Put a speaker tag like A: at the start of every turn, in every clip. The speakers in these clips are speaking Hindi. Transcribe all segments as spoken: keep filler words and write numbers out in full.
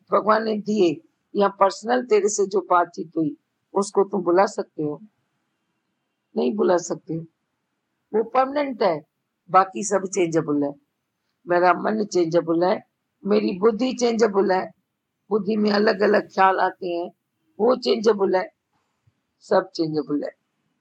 A: भगवान ने दिए या पर्सनल तेरे से जो बातचीत हुई उसको तुम बुला सकते हो? नहीं बुला सकते। वो परमानेंट है, बाकी सब चेंजेबल है। मेरा मन चेंजेबल है, मेरी बुद्धि चेंजेबल है, बुद्धि में अलग अलग ख्याल आते हैं, वो चेंजेबल है, सब चेंजेबल है।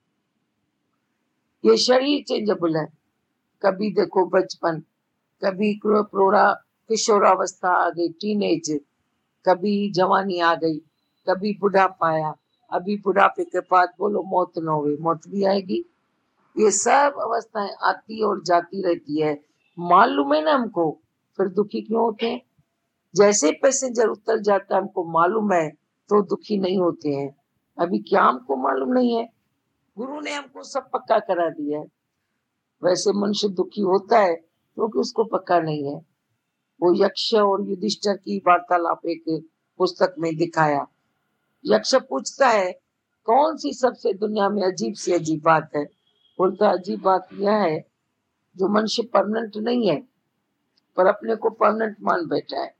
A: ये शरीर चेंजेबल है, कभी देखो बचपन, कभी प्रौढ़ा किशोरावस्था आ गई, टीनेज, कभी जवानी आ गई, कभी बुढ़ापा आया, अभी बुढ़ापे के बाद बोलो मौत न हुई, मौत भी आएगी। ये सब अवस्थाएं आती और जाती रहती है, मालूम है ना हमको, फिर दुखी क्यों होते हैं? जैसे पैसेंजर उतर जाता है हमको मालूम है तो दुखी नहीं होते हैं। अभी क्या हमको मालूम नहीं है? गुरु ने हमको सब पक्का करा दिया है। वैसे मनुष्य दुखी होता है क्योंकि उसको पक्का नहीं है। वो यक्ष और युधिष्ठिर की वार्तालाप एक पुस्तक में दिखाया। यक्ष पूछता है कौन सी सबसे दुनिया में अजीब सी अजीब बात है? बोलता अजीब बात यह है जो मनुष्य परमानेंट नहीं है पर अपने को परमानेंट मान बैठा है।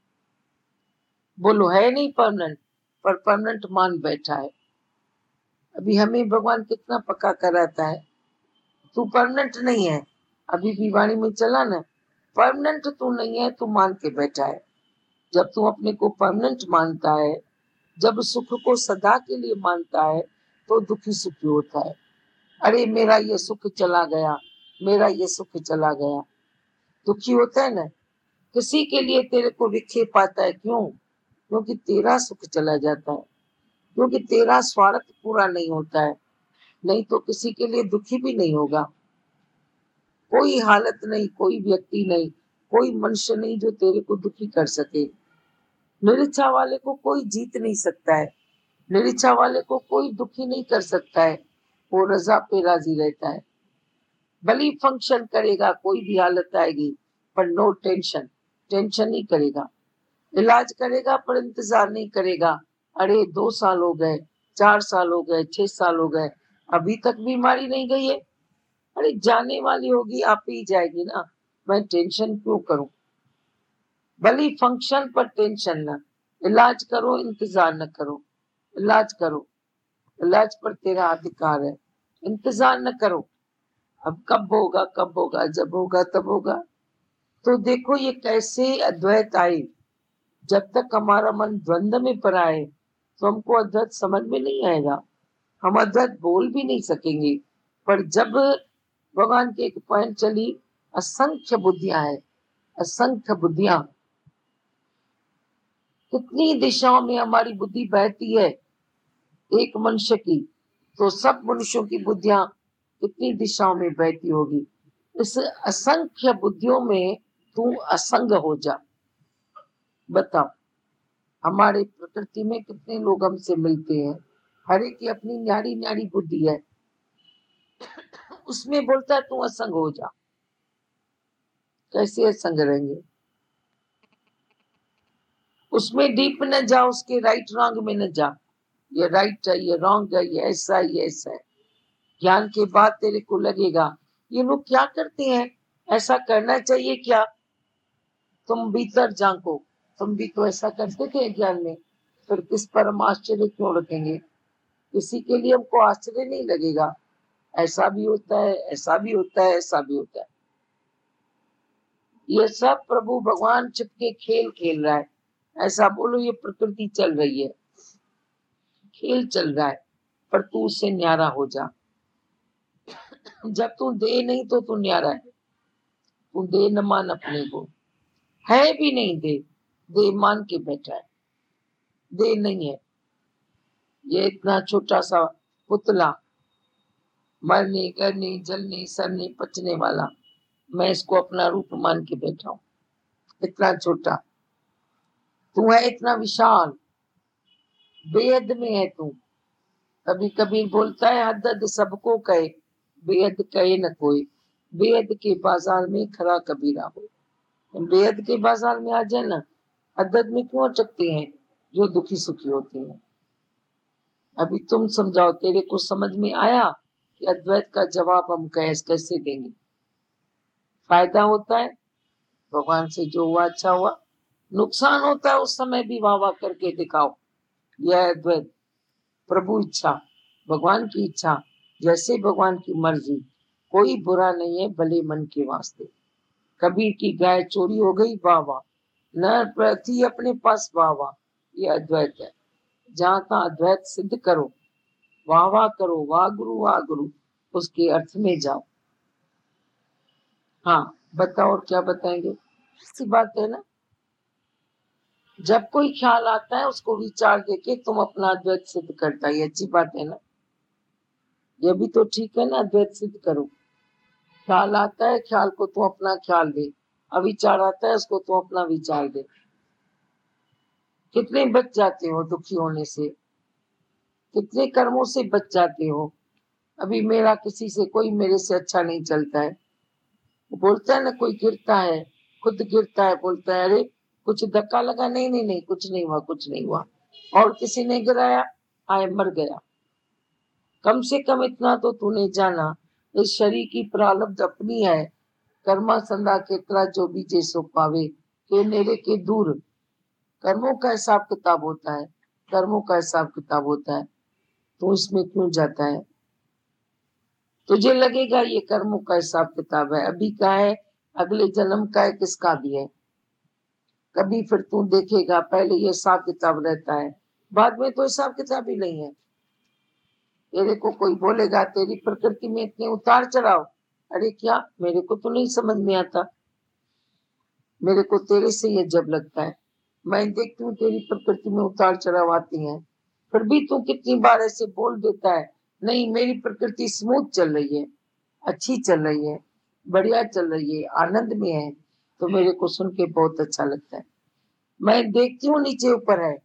A: बोलो है नहीं परमानेंट पर परमानेंट मान बैठा है। अभी हमें भगवान कितना पक्का कराता है, तू परमानेंट नहीं है। अभी भी वाणी में चला ना, परमानेंट तू नहीं है, तू मान के बैठा है। जब तू अपने को परमानेंट मानता है, जब सुख को सदा के लिए मानता है तो दुखी सुखी होता है। अरे मेरा ये सुख चला गया, मेरा ये सुख चला गया, दुखी होता है ना। किसी के लिए तेरे को विक्षेप आता है, क्यों? क्योंकि तेरा सुख चला जाता है, क्योंकि तेरा स्वार्थ पूरा नहीं होता है। नहीं तो किसी के लिए दुखी भी नहीं होगा। कोई हालत नहीं, कोई व्यक्ति नहीं, कोई मनुष्य नहीं जो तेरे को दुखी कर सके। निरीच्छा वाले को कोई जीत नहीं सकता है, निरीच्छा वाले को कोई दुखी नहीं कर सकता है। वो रजा पे राजी रहता है। भली फंक्शन करेगा, कोई भी हालत आएगी पर नो टेंशन, टेंशन नहीं करेगा। इलाज करेगा पर इंतजार नहीं करेगा। अरे दो साल हो गए, चार साल हो गए, छह साल हो गए, अभी तक बीमारी नहीं गई है। अरे जाने वाली होगी, आप ही जाएगी ना, मैं टेंशन क्यों करूं? भली फंक्शन पर टेंशन न, इलाज करो इंतजार न करो। इलाज करो, इलाज पर तेरा अधिकार है, इंतजार न करो। अब कब होगा कब होगा, जब होगा तब होगा। तो देखो ये कैसे अद्वैत आई। जब तक हमारा मन द्वंद्व में पड़ा है तो हमको अद्वैत समझ में नहीं आएगा, हम अद्वैत बोल भी नहीं सकेंगे। पर जब भगवान की एक पॉइंट चली, असंख्य बुद्धियां है, असंख्य बुद्धियां, कितनी दिशाओं में हमारी बुद्धि बहती है एक मनुष्य की, तो सब मनुष्यों की बुद्धियां कितनी दिशाओं में बहती होगी। इस असंख्य बुद्धियों में तू असंग हो जा। बताओ हमारे प्रकृति में कितने लोग हमसे मिलते हैं, हर एक की अपनी न्यारी न्यारी बुद्धि है, उसमें बोलता है तू असंग हो जा। कैसे असंग रहेंगे? उसमें डीप न जा, उसके राइट रॉन्ग में न जा, ये राइट है ये रॉन्ग है, ये ऐसा है ये ऐसा है। ज्ञान के बाद तेरे को लगेगा ये लोग क्या करते हैं, ऐसा करना चाहिए क्या? तुम भीतर झांको, तुम भी तो ऐसा करते थे ज्ञान में, फिर किस पर हम आश्चर्य क्यों रखेंगे? किसी के लिए हमको आश्चर्य नहीं लगेगा। ऐसा भी होता है, ऐसा भी होता है, ऐसा भी होता है। ये सब प्रभु भगवान चिपके खेल खेल रहा है। ऐसा बोलो ये प्रकृति चल रही है, खेल चल रहा है, पर तू उससे न्यारा हो जा। जब तू दे नहीं तो तू न्यारा है। तू दे न मान अपने को, है भी नहीं दे, दे मान के बैठा है, दे नहीं है। ये इतना छोटा सा पुतला, मरने करने जलने सरने पचने वाला, मैं इसको अपना रूप मान के बैठा हूं। इतना छोटा तू है, इतना विशाल, बेहद में है तू। कभी कभी बोलता है हद हद सबको कहे, बेहद कहे न कोई। बेहद के बाजार में खरा कबीरा हो। बेहद के बाजार में आ जाए ना, हद हद में क्यों अटकते हैं जो दुखी सुखी होते हैं? अभी तुम समझाओ, तेरे को समझ में आया कि अद्वैत का जवाब हम कैसे देंगे? फायदा होता है, भगवान से जो हुआ अच्छा हुआ, नुकसान होता है उस समय भी वाह वाह करके दिखाओ। यह अद्वैत, प्रभु इच्छा, भगवान की इच्छा, जैसे भगवान की मर्जी, कोई बुरा नहीं है भले मन के वास्ते। कबीर की गाय चोरी हो गई, वाह वाह, न प्रति अपने पास, वाह वाह, ये अद्वैत है। जहां तहाँ अद्वैत सिद्ध करो, वाह वाह करो, वाह गुरु वाह गुरु, उसके अर्थ में जाओ। हाँ बताओ और क्या बताएंगे, ऐसी बात है ना। जब कोई ख्याल आता है उसको विचार देके तुम अपना अद्वैत सिद्ध करता है, अच्छी बात है ना। ये भी तो ठीक है ना, अद्वैत सिद्ध करो। ख्याल आता है, ख्याल को तू अपना ख्याल दे, अविचार आता है उसको तू अपना विचार दे। कितने बच जाते हो दुखी होने से, कितने कर्मों से बच जाते हो। अभी मेरा किसी से, कोई मेरे से अच्छा नहीं चलता है, बोलता है ना, कोई गिरता है, खुद गिरता है, बोलता है अरे कुछ धक्का लगा, नहीं नहीं नहीं कुछ नहीं हुआ, कुछ नहीं हुआ, और किसी ने गिराया, आए मर गया। कम से कम इतना तो तूने जाना, इस शरीर की प्रारब्ध अपनी है, कर्मा संदा केतरा जो बीजे सो पावे, के नेरे के दूर। कर्मों का हिसाब किताब होता है, कर्मों का हिसाब किताब होता है, तो इसमें क्यों जाता है। तुझे लगेगा ये कर्मों का हिसाब किताब है, अभी का है, अगले जन्म का है, किसका भी है। कभी फिर तू देखेगा पहले ये हिसाब किताब रहता है, बाद में तो हिसाब किताब ही नहीं है। तेरे को कोई बोलेगा तेरी प्रकृति में इतने उतार चढ़ाव, अरे क्या, मेरे को तो नहीं समझ में आता, मेरे को तेरे से ये जब लगता है। मैं देखती हूँ तेरी प्रकृति में उतार चढ़ाव आती है, फिर भी तू कितनी बार ऐसे बोल देता है, नहीं मेरी प्रकृति स्मूथ चल रही है, अच्छी चल रही है, बढ़िया चल रही है, आनंद में है, तो मेरे को सुन के बहुत अच्छा लगता है। मैं देखती हूँ नीचे ऊपर है,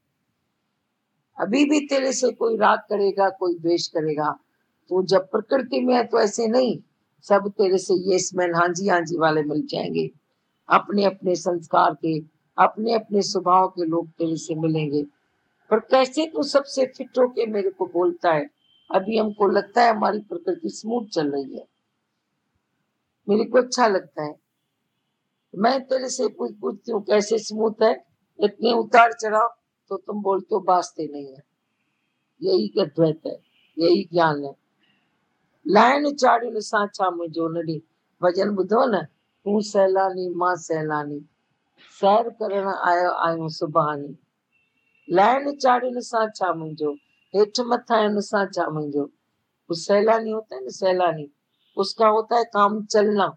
A: अभी भी तेरे से कोई राग करेगा, कोई द्वेष करेगा, तो जब प्रकृति में है तो ऐसे नहीं, सब तेरे से यस मैन, हाँ जी हाँ जी वाले मिल जाएंगे, अपने अपने संस्कार के, अपने अपने स्वभाव के लोग तेरे से मिलेंगे। पर कैसे तू सबसे फिट होके मेरे को बोलता है, अभी हमको लगता है हमारी प्रकृति स्मूथ चल रही है, मेरे को अच्छा लगता है। मैं तेरे से पूछ पूछती हूँ कैसे स्मूथ है, इतने उतार चढ़ाव, तो तुम बोलते हो वास्ते नहीं है। यही अद्वैत है, यही ज्ञान है। लाइन चाड़ियुनि सांचा मुंहिंजो नड़ी, भजन ॿुधो न, तूं सैलानी मां सैलानी, सैर करण आयो आहियूं सुभाणे। लाइन चाड़ियुनि सांचा मुंहिंजो, हेठि मथा आहिनि सांचा मुंहिंजो। वो सैलानी होता है ना, सैलानी, उसका होता है काम चलना,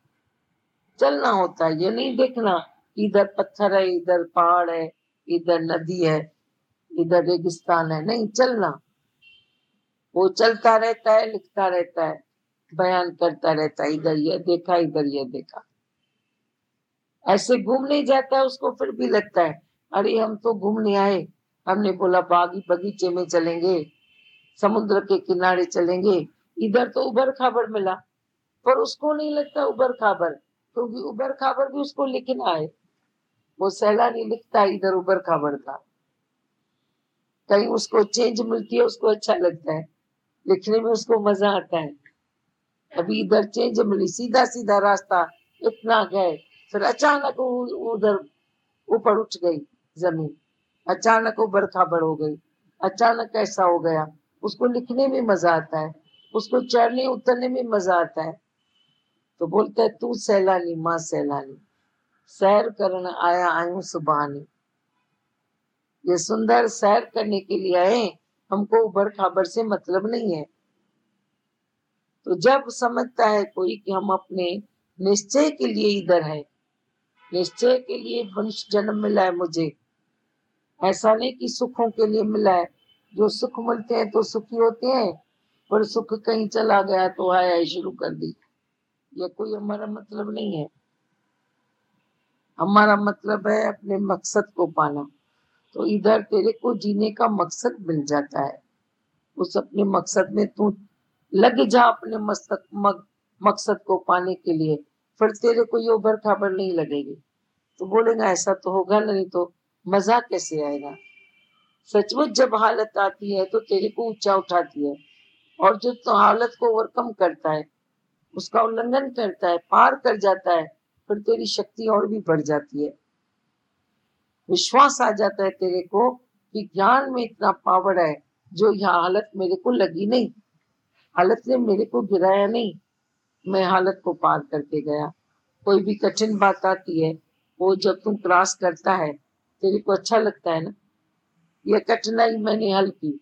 A: चलना होता है, ये नहीं देखना इधर पत्थर है, इधर पहाड़ है, इधर नदी है, इधर रेगिस्तान है, नहीं चलना। वो चलता रहता है, लिखता रहता है, बयान करता रहता है, इधर ये देखा, इधर ये देखा, ऐसे घूमने जाता है, उसको फिर भी लगता है अरे हम तो घूमने आए, हमने बोला बागी बगीचे में चलेंगे, समुद्र के किनारे चलेंगे, इधर तो उबर खाबर मिला, पर उसको नहीं लगता उबर खाबर, क्योंकि उबर खाबर भी उसको लिखना है। वो सैलानी लिखता है इधर उबर खाबर था, कहीं उसको चेंज मिलती है, उसको अच्छा लगता है, लिखने में उसको मजा आता है। अभी इधर चेंज मिली, सीधा सीधा रास्ता, इतना गए, फिर अचानक उधर ऊपर उठ गई जमीन, अचानक वो बरखा बढ़ हो गई, अचानक ऐसा हो गया, उसको लिखने में मजा आता है, उसको चढ़ने उतरने में मजा आता है। तो बोलता है तू सैलानी मां सैलानी, सैर करन आया आयूं सुभानी। ये सुंदर सैर करने के लिए आए, हमको उबर खाबर से मतलब नहीं है। तो जब समझता है कोई कि हम अपने निश्चय के लिए इधर है, निश्चय के लिए मनुष्य जन्म मिला है मुझे, ऐसा नहीं कि सुखों के लिए मिला है, जो सुख मिलते हैं तो सुखी होते हैं, पर सुख कहीं चला गया तो आया शुरू कर दी, ये कोई हमारा मतलब नहीं है। हमारा मतलब है अपने मकसद को पाना। तो इधर तेरे को जीने का मकसद मिल जाता है, उस अपने मकसद में तू लग जा, अपने मस्तक मक, मकसद को पाने के लिए, फिर तेरे को ये उबर खाबर नहीं लगेगी। तो बोलेगा ऐसा तो होगा नहीं तो मजा कैसे आएगा। सचमुच जब हालत आती है तो तेरे को ऊंचा उठाती है, और जो तो हालत को ओवरकम करता है, उसका उल्लंघन करता है, पार कर जाता है, फिर तेरी शक्ति और भी बढ़ जाती है। विश्वास आ जाता है तेरे को कि ज्ञान में इतना पावर है, जो यहाँ हालत मेरे को लगी नहीं, हालत ने मेरे को गिराया नहीं, मैं हालत को पार करके गया। कोई भी कठिन बात आती है, वो जब तुम क्रॉस करता है तेरे को अच्छा लगता है ना, ये कठिनाई मैंने हल की।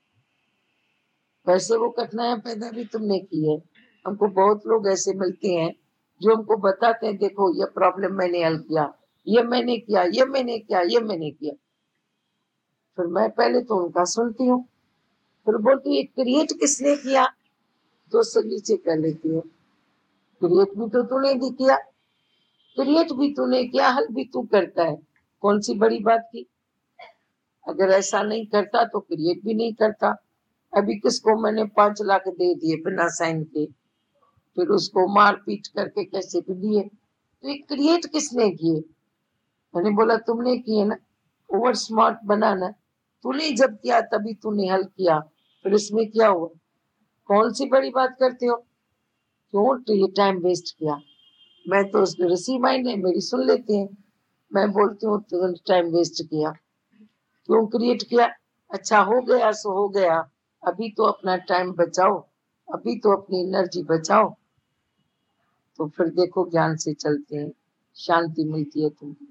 A: वैसे वो कठिनाइयां पैदा भी तुमने की है। हमको बहुत लोग ऐसे मिलते हैं जो हमको बताते हैं, देखो ये प्रॉब्लम मैंने हल किया, ये मैंने किया, ये मैंने किया, ये मैंने किया। फिर मैं पहले तो उनका सुनती हूँ, फिर बोलती हूँ ये क्रिएट किसने किया, तो उससे नीचे कर लेती हूँ, क्रिएट भी तो तूने भी किया, क्रिएट भी तूने किया, हल भी तू करता है, कौन सी बड़ी बात की। अगर ऐसा नहीं करता तो क्रिएट भी नहीं करता। अभी किसको मैंने पांच लाख दे दिए बिना साइन के, फिर उसको मार पीट करके कैसे भी दिए, तो ये क्रिएट किसने किए। मैंने बोला तुमने किए ना, ओवर स्मार्ट बनाना, तूने जब किया तभी तूने हल किया, फिर इसमें क्या हुआ, कौन सी बड़ी बात करते हो, क्यों तो ये टाइम वेस्ट किया। मैं तो उसके रिसीव माइंड है, मेरी सुन लेते हैं, मैं बोलती हूँ तुमने टाइम वेस्ट किया, क्यों क्रिएट किया, अच्छा हो गया सो हो गया, अभी तो अपना टाइम बचाओ, अभी तो अपनी एनर्जी बचाओ, तो फिर देखो ज्ञान से चलते हैं, शांति मिलती है तुमको।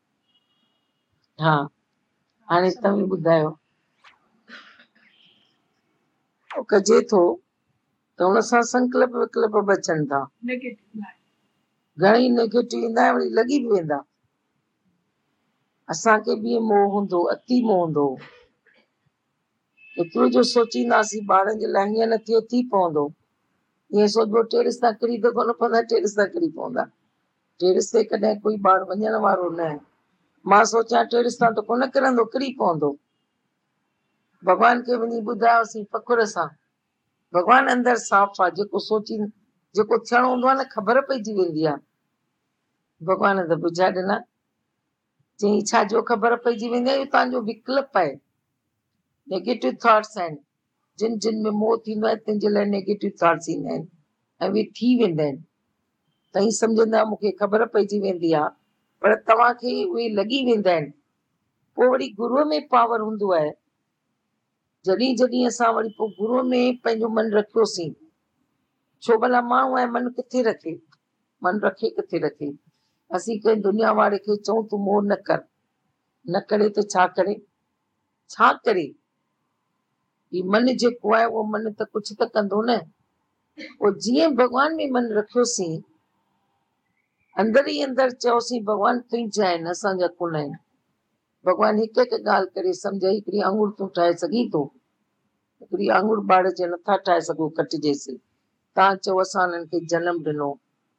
A: हाँ हाणे तव्हीं ॿुधायो। कजे थो त हुन सां संकल्प विकल्प बचनि था, घणेई नेगेटिव ईंदा आहिनि, वरी लॻी बि वेंदा। असांखे बि मोह हूंदो, अति मोह हूंदो, एतिरो जो सोचींदासीं ॿारनि जे लाइ हीअं न थियो थी पवंदो, ईअं सोचबो टेरिस तां किरी त कोन पवंदा, टेरिस तां किरी पवंदा, टेरिस ते कॾहिं कोई ॿार वञण वारो न आहे। मां सोचां टेरिस तां त कोन किरंदो, किरी पवंदो। भॻवान खे वञी ॿुधायोसीं फ़ख़ुर सां, भॻवान अंदर साफ़ आहे, जेको सोची जेको थियणो हूंदो आहे न ख़बर पइजी वेंदी आहे। भॻवान त बुझाए ॾिना, चई छा जो ख़बर पइजी वेंदी आहे, इहो तव्हांजो विकल्प आहे, नेगेटिव थॉट्स आहिनि, जिन जिन में मोह थींदो आहे तंहिंजे लाइ नेगेटिव थॉट्स ईंदा आहिनि ऐं उहे थी वेंदा आहिनि। तव्हीं सम्झंदा मूंखे ख़बर पइजी वेंदी आहे, पर तव्हांखे उहे लॻी वेंदा आहिनि। पोइ वरी गुरूअ में पावर हूंदो आहे, जॾहिं जॾहिं असां वरी पोइ गुरूअ में पंहिंजो मन रखियोसीं, छो भला माण्हू आहे मन किथे रखे, मन रखे किथे रखे। असीं कंहिं दुनिया वारे खे चऊं तूं मोह न कर, न करे त छा करे, छा करे, ही मन जेको आहे उहो मन त कुझु त कंदो न। पोइ जीअं भॻवान में मन रखियोसीं, अंदर ई अंदर चयोसीं भॻवान तुंहिंजा आहिनि, असांजा कोन आहिनि। भॻवान हिकु हिकु ॻाल्हि करे सम्झाई, हिकिड़ी आंगुर तूं ठाहे सघीं थो, हिकिड़ी आंगुर ॿार जे नथा ठाहे सघो कटिजेसि, तव्हां चओ असां हुननि खे जनम ॾिनो।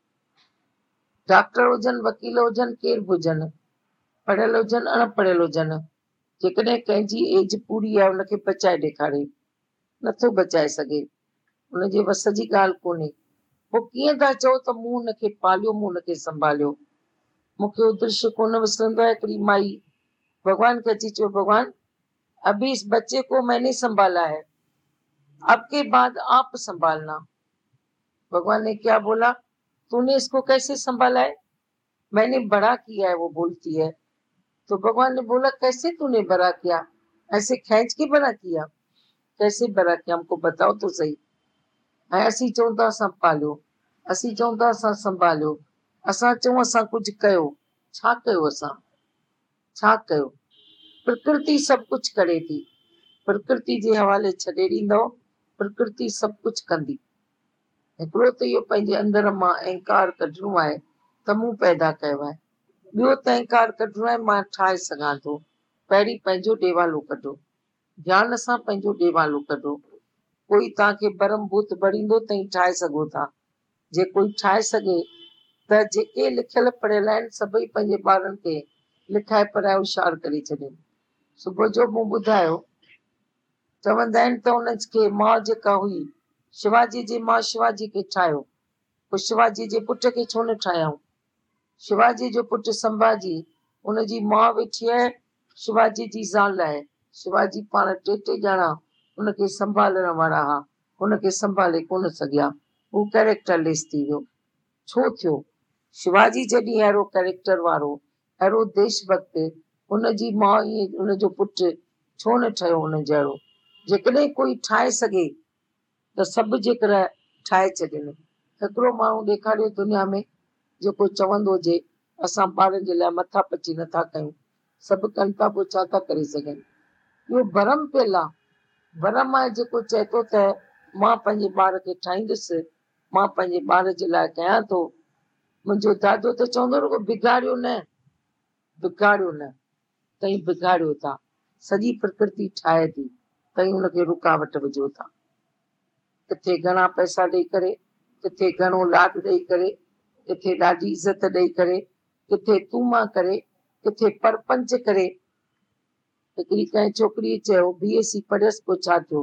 A: डॉक्टर हुजनि, वकील हुजनि, केर बि हुजनि, पढ़ियल हुजनि, अणपढ़ियल हुजनि, जेकॾहिं कंहिंजी एज पूरी आहे हुनखे बचाए ॾेखारे, नथो बचाए सघे, हुनजे वस जी ॻाल्हि कोन्हे। पोइ कीअं था चओ त मूं हुनखे पालियो, मूं हुनखे संभालियो। मूंखे उहो दृश्य कोन विसरंदो आहे, हिकिड़ी माई भगवान खे अची चयो, भगवान अभी इस बच्चे को मैंने संभाला है, अब के बाद आप संभालना। भगवान ने क्या बोला, तूने इसको कैसे संभाला है, मैंने बड़ा किया है, वो बोलती है। तो भगवान ने बोला कैसे तूने बड़ा किया, ऐसे खींच के बड़ा किया, कैसे बड़ा किया, हमको बताओ तो सही। ऐं असीं चऊं था असां पालियो, असीं चऊं था असां संभालियो, असां चऊं असां कुझु कयो, छा कयो असां, छा कयो। प्रकृति सब कुछ करे थी, प्रकृति जे हवाले छॾे ॾींदव, प्रकृति सब कुछ कंदी। हिकिड़ो त इहो पंहिंजे अंदर मां अहंकार कढणो आहे त मूं पैदा कयो आहे, ॿियो त अहंकार कढणो आहे मां ठाहे सघां थो। पहिरीं पंहिंजो ॾेवालो कढो, ज्ञान सां पंहिंजो ॾेवालो कढो। कोई तव्हांखे बरम भूत भरींदो तई ठाहे सघो था, जे कोई ठाहे सघे त जेके लिखियल पढ़ियल आहिनि सभई पंहिंजे ॿारनि खे लिखाए पढ़ाए होशियार करे छॾनि। सुबुह जो मूं ॿुधायो, चवंदा आहिनि त हुनखे माउ जेका हुई, शिवाजी जी माउ शिवाजी खे ठाहियो, पोइ शिवाजी जे पुट खे छो न ठाहियऊं। शिवाजी जो पुटु संभाजी, उनजी माउ वेठी आहे, शिवाजी जी ज़ाल आहे, शिवाजी पाण टे टे ॼणा उनखे संभालण वारा हुआ, उनखे संभाले कोन सघिया, हू कैरेक्टरलेस थी वियो। छो थियो, शिवाजी जॾहिं अहिड़ो कैरेक्टर वारो, अहिड़ो देशभक्त, उनजी माउ ईअं उनजो पुटु छो न ठहियो उन जहिड़ो। जेकॾहिं कोई ठाहे सघे त सभु जेकर ठाहे छॾनि। हिकिड़ो माण्हू ॾेखारियो दुनिया में जेको चवंदो हुजे असां ॿारनि जे लाइ मथा पची नथा कयूं, सभु कनि था, पोइ छा था करे सघनि। इहो भरम पियल आहे। भरम आहे जेको चए थो त मां पंहिंजे ॿार खे ठाहींदुसि, मां पंहिंजे ॿार जे लाइ कयां थो। मुंहिंजो दादो त चवंदो रुगो बिगाड़ियो न, बिगाड़ियो न, तई बिगाड़ियो था। सॼी प्रकृति ठाहे थी, तई हुनखे रुकावट विझो था। किथे घणा पैसा ॾेई करे, किथे घणो लाड ॾेई करे, किथे ॾाढी इज़त ॾेई करे, किथे तूं मां करे, किथे परपंच करे। हिकिड़ी कंहिं छोकिरी चयो बी एस सी पढ़ियसि पोइ छा थियो,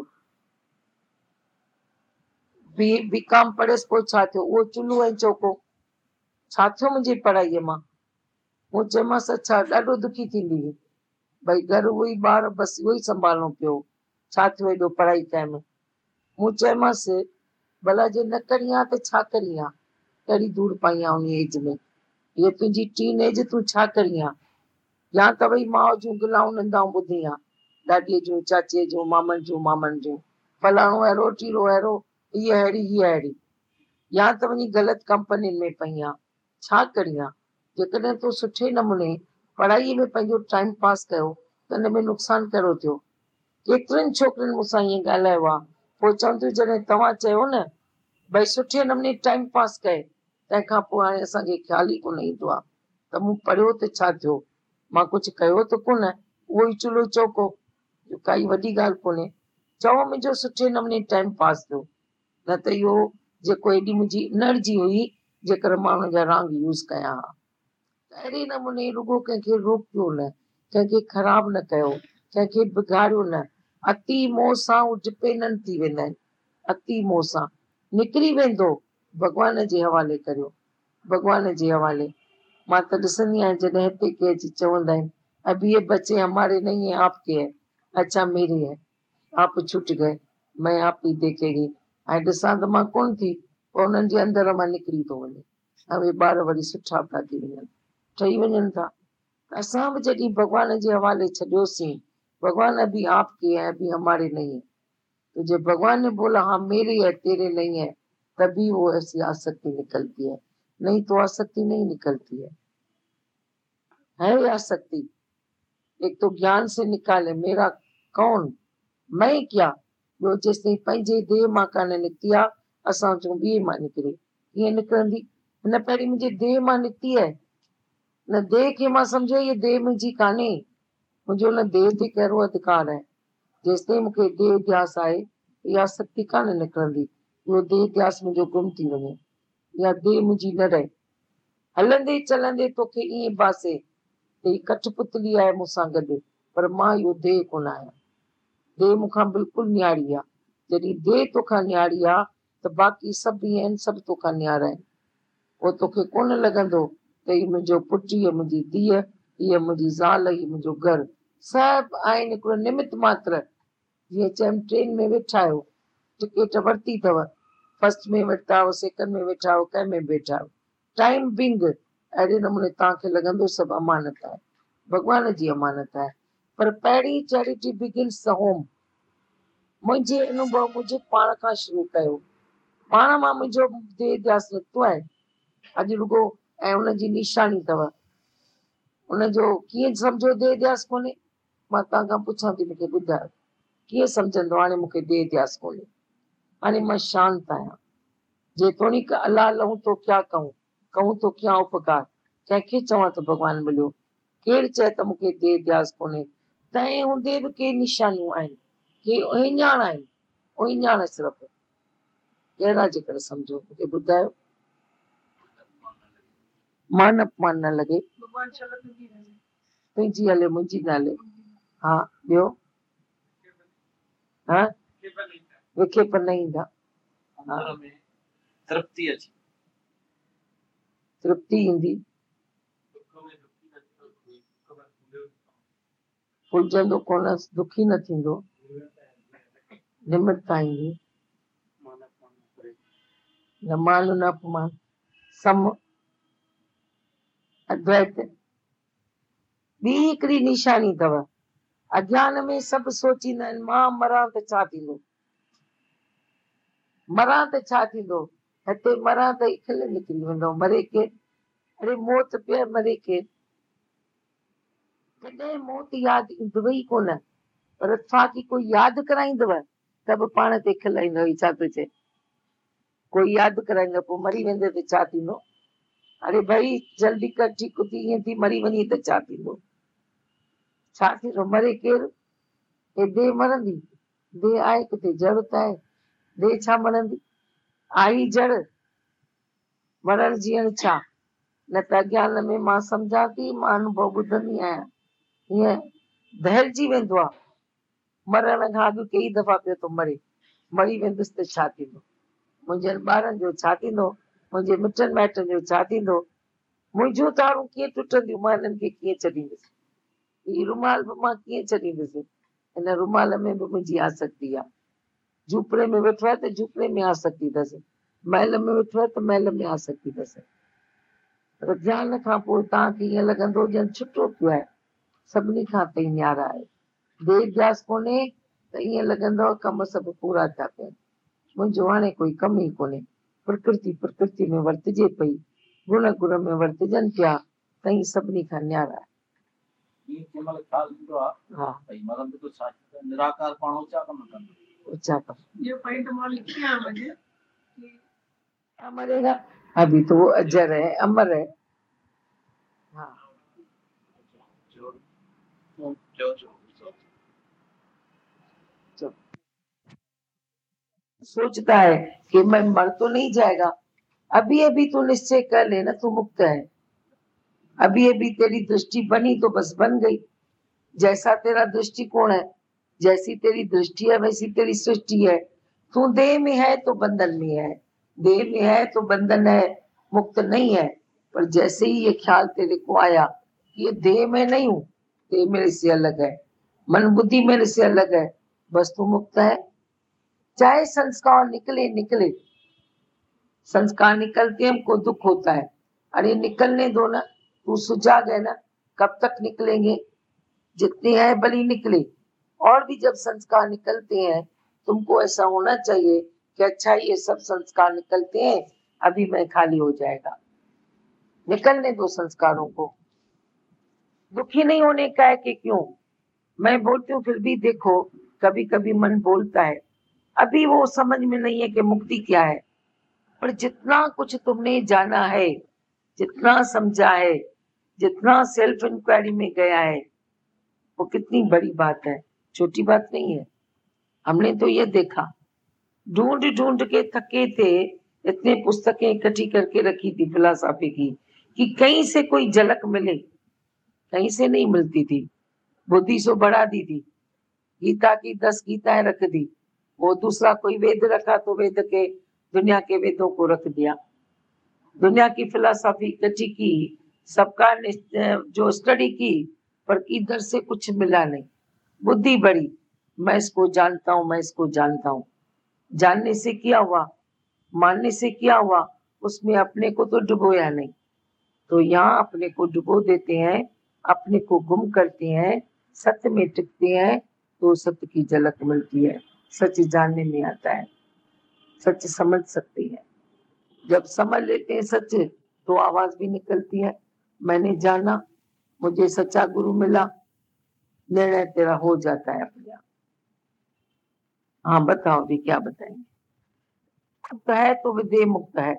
A: बी बी कॉम पढ़ियसि पोइ छा थियो, उहो चुल्हो ऐं चौको। छा थियो मुंहिंजी पढ़ाईअ मां? मूं चयोमांसि अच्छा, ॾाढो दुखी थींदी हुई, भई घर उहो ई ॿार बसि उहो ई संभालणो पियो, छा थियो एॾो पढ़ाई कयम। मूं चयोमांसि भला जे न करी आहे त छा करी आहे, कहिड़ी दूर पाई आहे उन एज में, हीअ तुंहिंजी टीन एज, तूं छा करी आहे? या त भई माउ जूं गिलाऊं निंदाऊं ॿुधी आहे, ॾाॾीअ जूं, चाचीअ जूं, मामनि जूं, मामनि जूं, फलाणो अहिड़ो, टीरो अहिड़ो, हीअ अहिड़ी, हीअ अहिड़ी। या त वञी ग़लति कंपनियुनि में पई आहे, छा करी आहे? जेकॾहिं तूं सुठे नमूने पढ़ाईअ में पंहिंजो टाइम पास कयो त हिन में नुक़सानु कहिड़ो थियो? केतिरनि छोकिरियुनि मूंसां ईअं ॻाल्हायो आहे, पोइ चवनि थियूं जॾहिं तव्हां चयो न भई सुठे नमूने टाइम पास कए, तंहिंखां पोइ हाणे असांखे ख़्यालु ई कोन ईंदो आहे त मूं पढ़ियो त छा थियो, मां कुझु कयो त कोन, उहो ई चुल्हो चौको, काई वॾी ॻाल्हि कोन्हे। चओ मुंहिंजो सुठे नमूने टाइम पास थियो, न त इहो जेको एॾी मुंहिंजी एनर्जी हुई जेकर मां हुनजा रंग यूज़ कया हा। अहिड़े नमूने रुगो कंहिंखे रोकियो न, कंहिंखे ख़राबु न कयो, कंहिंखे बिगाड़ियो न। अति मोह सां हू डिपेंडेंट थी वेंदा आहिनि, अति मोह सां निकिरी वेंदो, भॻवान जे हवाले करियो, भॻवान जे हवाले। मां त ॾिसंदी आहियां जॾहिं हिते के अची चवंदा आहिनि अभी ये बच्चे हमारे नहीं है आपके है, अच्छा मेरे है, आप छूट गए, मैं आप ही देखेगी। ऐं ॾिसां त मां कोन थी, पोइ उन्हनि जे अंदर मां निकिरी थो वञे, ऐं उहे ॿार वरी सुठा पिया थी वञनि, ठही वञनि था। असां बि जॾहिं भॻवान जे हवाले छॾियोसीं, भॻवान अभी आपके है, अभी हमारे नहीं है, तो जब भगवान ने बोला हाँ मेरी है तेरे नहीं है, तभी वो ऐसी आसक्ति निकलती है, नहीं तो आसक्ति नहीं निकलती है। है आसक्ति, एक तो ज्ञान से निकाले मेरा कौन, मैं क्या, ॿियो जेसिताईं पंहिंजे देह मां कान निकिती आहे, असां चऊं ॿिए मां निकिरे, कीअं निकिरंदी? हिन पहिरीं मुंहिंजे देह मां निकिती आहे, न देह खे मां सम्झो ये देह मुंहिंजी कान्हे, मुंहिंजो न देह ते कहिड़ो अधिकार आहे। जेसिताईं मूंखे देह ध्यास आहे, इहा आसक्ति कान निकिरंदी, इहो देह ध्यास मुंहिंजो गुम थी वञे, इहा देह मुंहिंजी न रहे। हलंदे चलंदे तोखे ईअं बासे त ही कठपुतली आहे मूंसां गॾु, पर मां इहो देह कोन आहियां, देह मूंखां बिल्कुलु न्यारी आहे। जॾहिं देह तोखां न्यारी आहे त बाक़ी सभु ईअं आहिनि, सभु तोखां न्यारा आहिनि। पोइ तोखे कोन लॻंदो त हीअ मुंहिंजो पुटु, हीअ मुंहिंजी धीअ, हीअ मुंहिंजी ज़ाल, हीअ मुंहिंजो घरु, सभु आहिनि हिकिड़ो निमित मात्र। जीअं चयमि ट्रेन में वेठा आहियो, टिकेट वरिती अथव, फर्स्ट में वेठा आहियो, सेकेंड में वेठा आहियो, कंहिं में वेठा आहियो, टाइम बिंग अहिड़े नमूने तव्हांखे लॻंदो सभु अमानत आहे, भॻवान जी अमानत आहे। पर पहिरीं चैरिटी बिगिन्स द होम। मुंहिंजे अनुभव मुंहिंजे पाण खां शुरू कयो, पाण मां मुंहिंजो देह ध्यास निकितो आहे अॼु रुगो, ऐं उनजी निशानी अथव, उनजो कीअं सम्झो देह ध्यास कोन्हे? मां तव्हां खां पुछां थी, मूंखे ॿुधायो कीअं सम्झंदो हाणे मूंखे देह ध्यास कोन्हे? हाणे मां शांत आहियां, जेतोणीक अलाह लहूं तो क्या कहूं, कहूं तो क्या उपकार, कंहिंखे चवां त भॻवानु मिलियो, केरु चए त मूंखे देह ध्यास कोन्हे? तंहिं हूंदे बि के निशानियूं आहिनि, के ओहिञाण आहिनि, ओहिञाण सिर्फ़ु कहिड़ा जेकर सम्झो मूंखे ॿुधायो। मान अपमान न लॻे, तुंहिंजी हले मुंहिंजी न हले। हा ॿियो, हा विखेप न ईंदा,
B: तृप्ति अची,
A: तृप्ति ईंदी, फुलजंदो कोन, दुखी न थींदो, निमिरता ईंदी, न मान न अपमान, सम, अद्वैत, ॿी हिकिड़ी निशानी अथव, अज्ञान में सभु सोचींदा आहिनि मां मरां त छा थींदो, मरां त छा थींदो, हिते मरां त खिल निकिरी वेंदो, मरे केरु, अरे मौत पे मरे केरु, कॾहिं मौत यादि ईंदव ई कोन, पर तव्हांखे कोई यादि कराईंदव त बि पाण ते खिल ईंदव, छा थो चए, कोई यादि कराईंदव, पोइ मरी वेंदे त छा थींदो, अरे भाई जल्दी कर, ठीक थी, ईअं थी मरी वञी त छा थींदो, छा थींदो, मरे केरु, हे देह मरंदी, देह आहे किथे, जड़ त आहे, देह छा मरंदी, आई जड़, मरण जीअण छा, न त अज्ञान में मां सम्झां थी, मां अनुभव ॿुधंदी आहियां, हीअं दहिलजी वेंदो आहे, मरण खां अॻु कई दफ़ा पियो थो मरे, मरी वेंदुसि त छा थींदो, मुंहिंजनि ॿारनि जो छा थींदो, मुंहिंजे मिटनि माइटनि जो छा थींदो, मुंहिंजूं तारूं कीअं टुटंदियूं, मां हिननि खे कीअं छॾींदुसि, ही रुमाल बि मां कीअं छॾींदुसि, हिन रुमाल में बि मुंहिंजी आसक्ति आहे, झूपड़े में वेठो आहे त झूपड़े में आसक्ति अथसि, महल में वेठो आहे त महल में आसक्ति अथसि, पर ध्यान खां पोइ तव्हांखे ईअं लॻंदो ॼण छुटो पियो आहे, सभिनी खां तई न्यारा आहे, देह व्यास कोन्हे त ईअं लॻंदो कम सभु पूरा थिया पिया, मुंहिंजो हाणे कोई कम ई कोन्हे, प्रकृति प्रकृति में वर्तजे पई, गुण गुण में वर्तजनि पिया, तई सभिनी खां न्यारा आहे। हाँ
B: निराकार पाण ऊंचा कम कंदो,
A: ऊंचा कम,
B: ये पॉइंट मां लिखी है मुझे कि
A: अमरेगा, अभी तो वो अजर है, अमर है, हाँ
B: जो जो जो
A: सोचता है कि मैं मर तो नहीं जाएगा, अभी अभी तू निश्चय कर लेना तू मुक्त है, अभी अभी तेरी दृष्टि बनी तो बस बन गई, जैसा तेरा दृष्टिकोण है, जैसी तेरी दृष्टि है वैसी तेरी सृष्टि है, तू देह में है तो बंधन में है, देह में है तो बंधन है, मुक्त नहीं है, पर जैसे ही ये ख्याल तेरे को आया कि ये देह में नहीं हूं, देह मेरे से अलग है, मन बुद्धि मेरे से अलग है, बस तू मुक्त है, चाहे संस्कार निकले निकले, संस्कार निकलते हमको दुख होता है, अरे निकलने दो ना, तू सुझा गए ना, कब तक निकलेंगे, जितने हैं भली निकले, और भी जब संस्कार निकलते हैं तुमको ऐसा होना चाहिए कि अच्छा ये सब संस्कार निकलते हैं, अभी मैं खाली हो जाएगा, निकलने दो संस्कारों को, दुखी नहीं होने का है कि क्यों, मैं बोलती हूँ फिर भी देखो कभी कभी मन बोलता है, अभी वो समझ में नहीं है कि मुक्ति क्या है, पर जितना कुछ तुमने जाना है, जितना समझा है, जितना सेल्फ इंक्वायरी में गया है, वो कितनी बड़ी बात है, छोटी बात नहीं है। हमने तो ये देखा, ढूंढ ढूंढ के थके थे, इतने पुस्तकें इकट्ठी करके रखी थी फिलॉसफी की कि कहीं से कोई झलक मिले, कहीं से नहीं मिलती थी, बुद्धि सो बढ़ा दी थी, गीता की दस गीताएं रख दी, वो दूसरा कोई वेद रखा तो वेद के दुनिया के वेदों को रख दिया, दुनिया की फिलॉसफी इकट्ठी की, सबका जो स्टडी की, पर इधर से कुछ मिला नहीं, बुद्धि बढ़ी, मैं इसको जानता हूं, मैं इसको जानता हूं, जानने से क्या हुआ, मानने से क्या हुआ, उसमें अपने को तो डुबोया नहीं, तो यहाँ अपने को डुबो देते हैं, अपने को गुम करते हैं, सत्य में टिकते हैं तो सत्य की झलक मिलती है, सच जानने में आता है, सच समझ सकते हैं, जब समझ लेते हैं सच तो आवाज भी निकलती है, मैंने जाना, मुझे सच्चा गुरु मिला, निर्णय तेरा हो जाता है अपने आप। हाँ बताओ भी क्या बताएंगे, मुक्त है तो विदेह मुक्त है,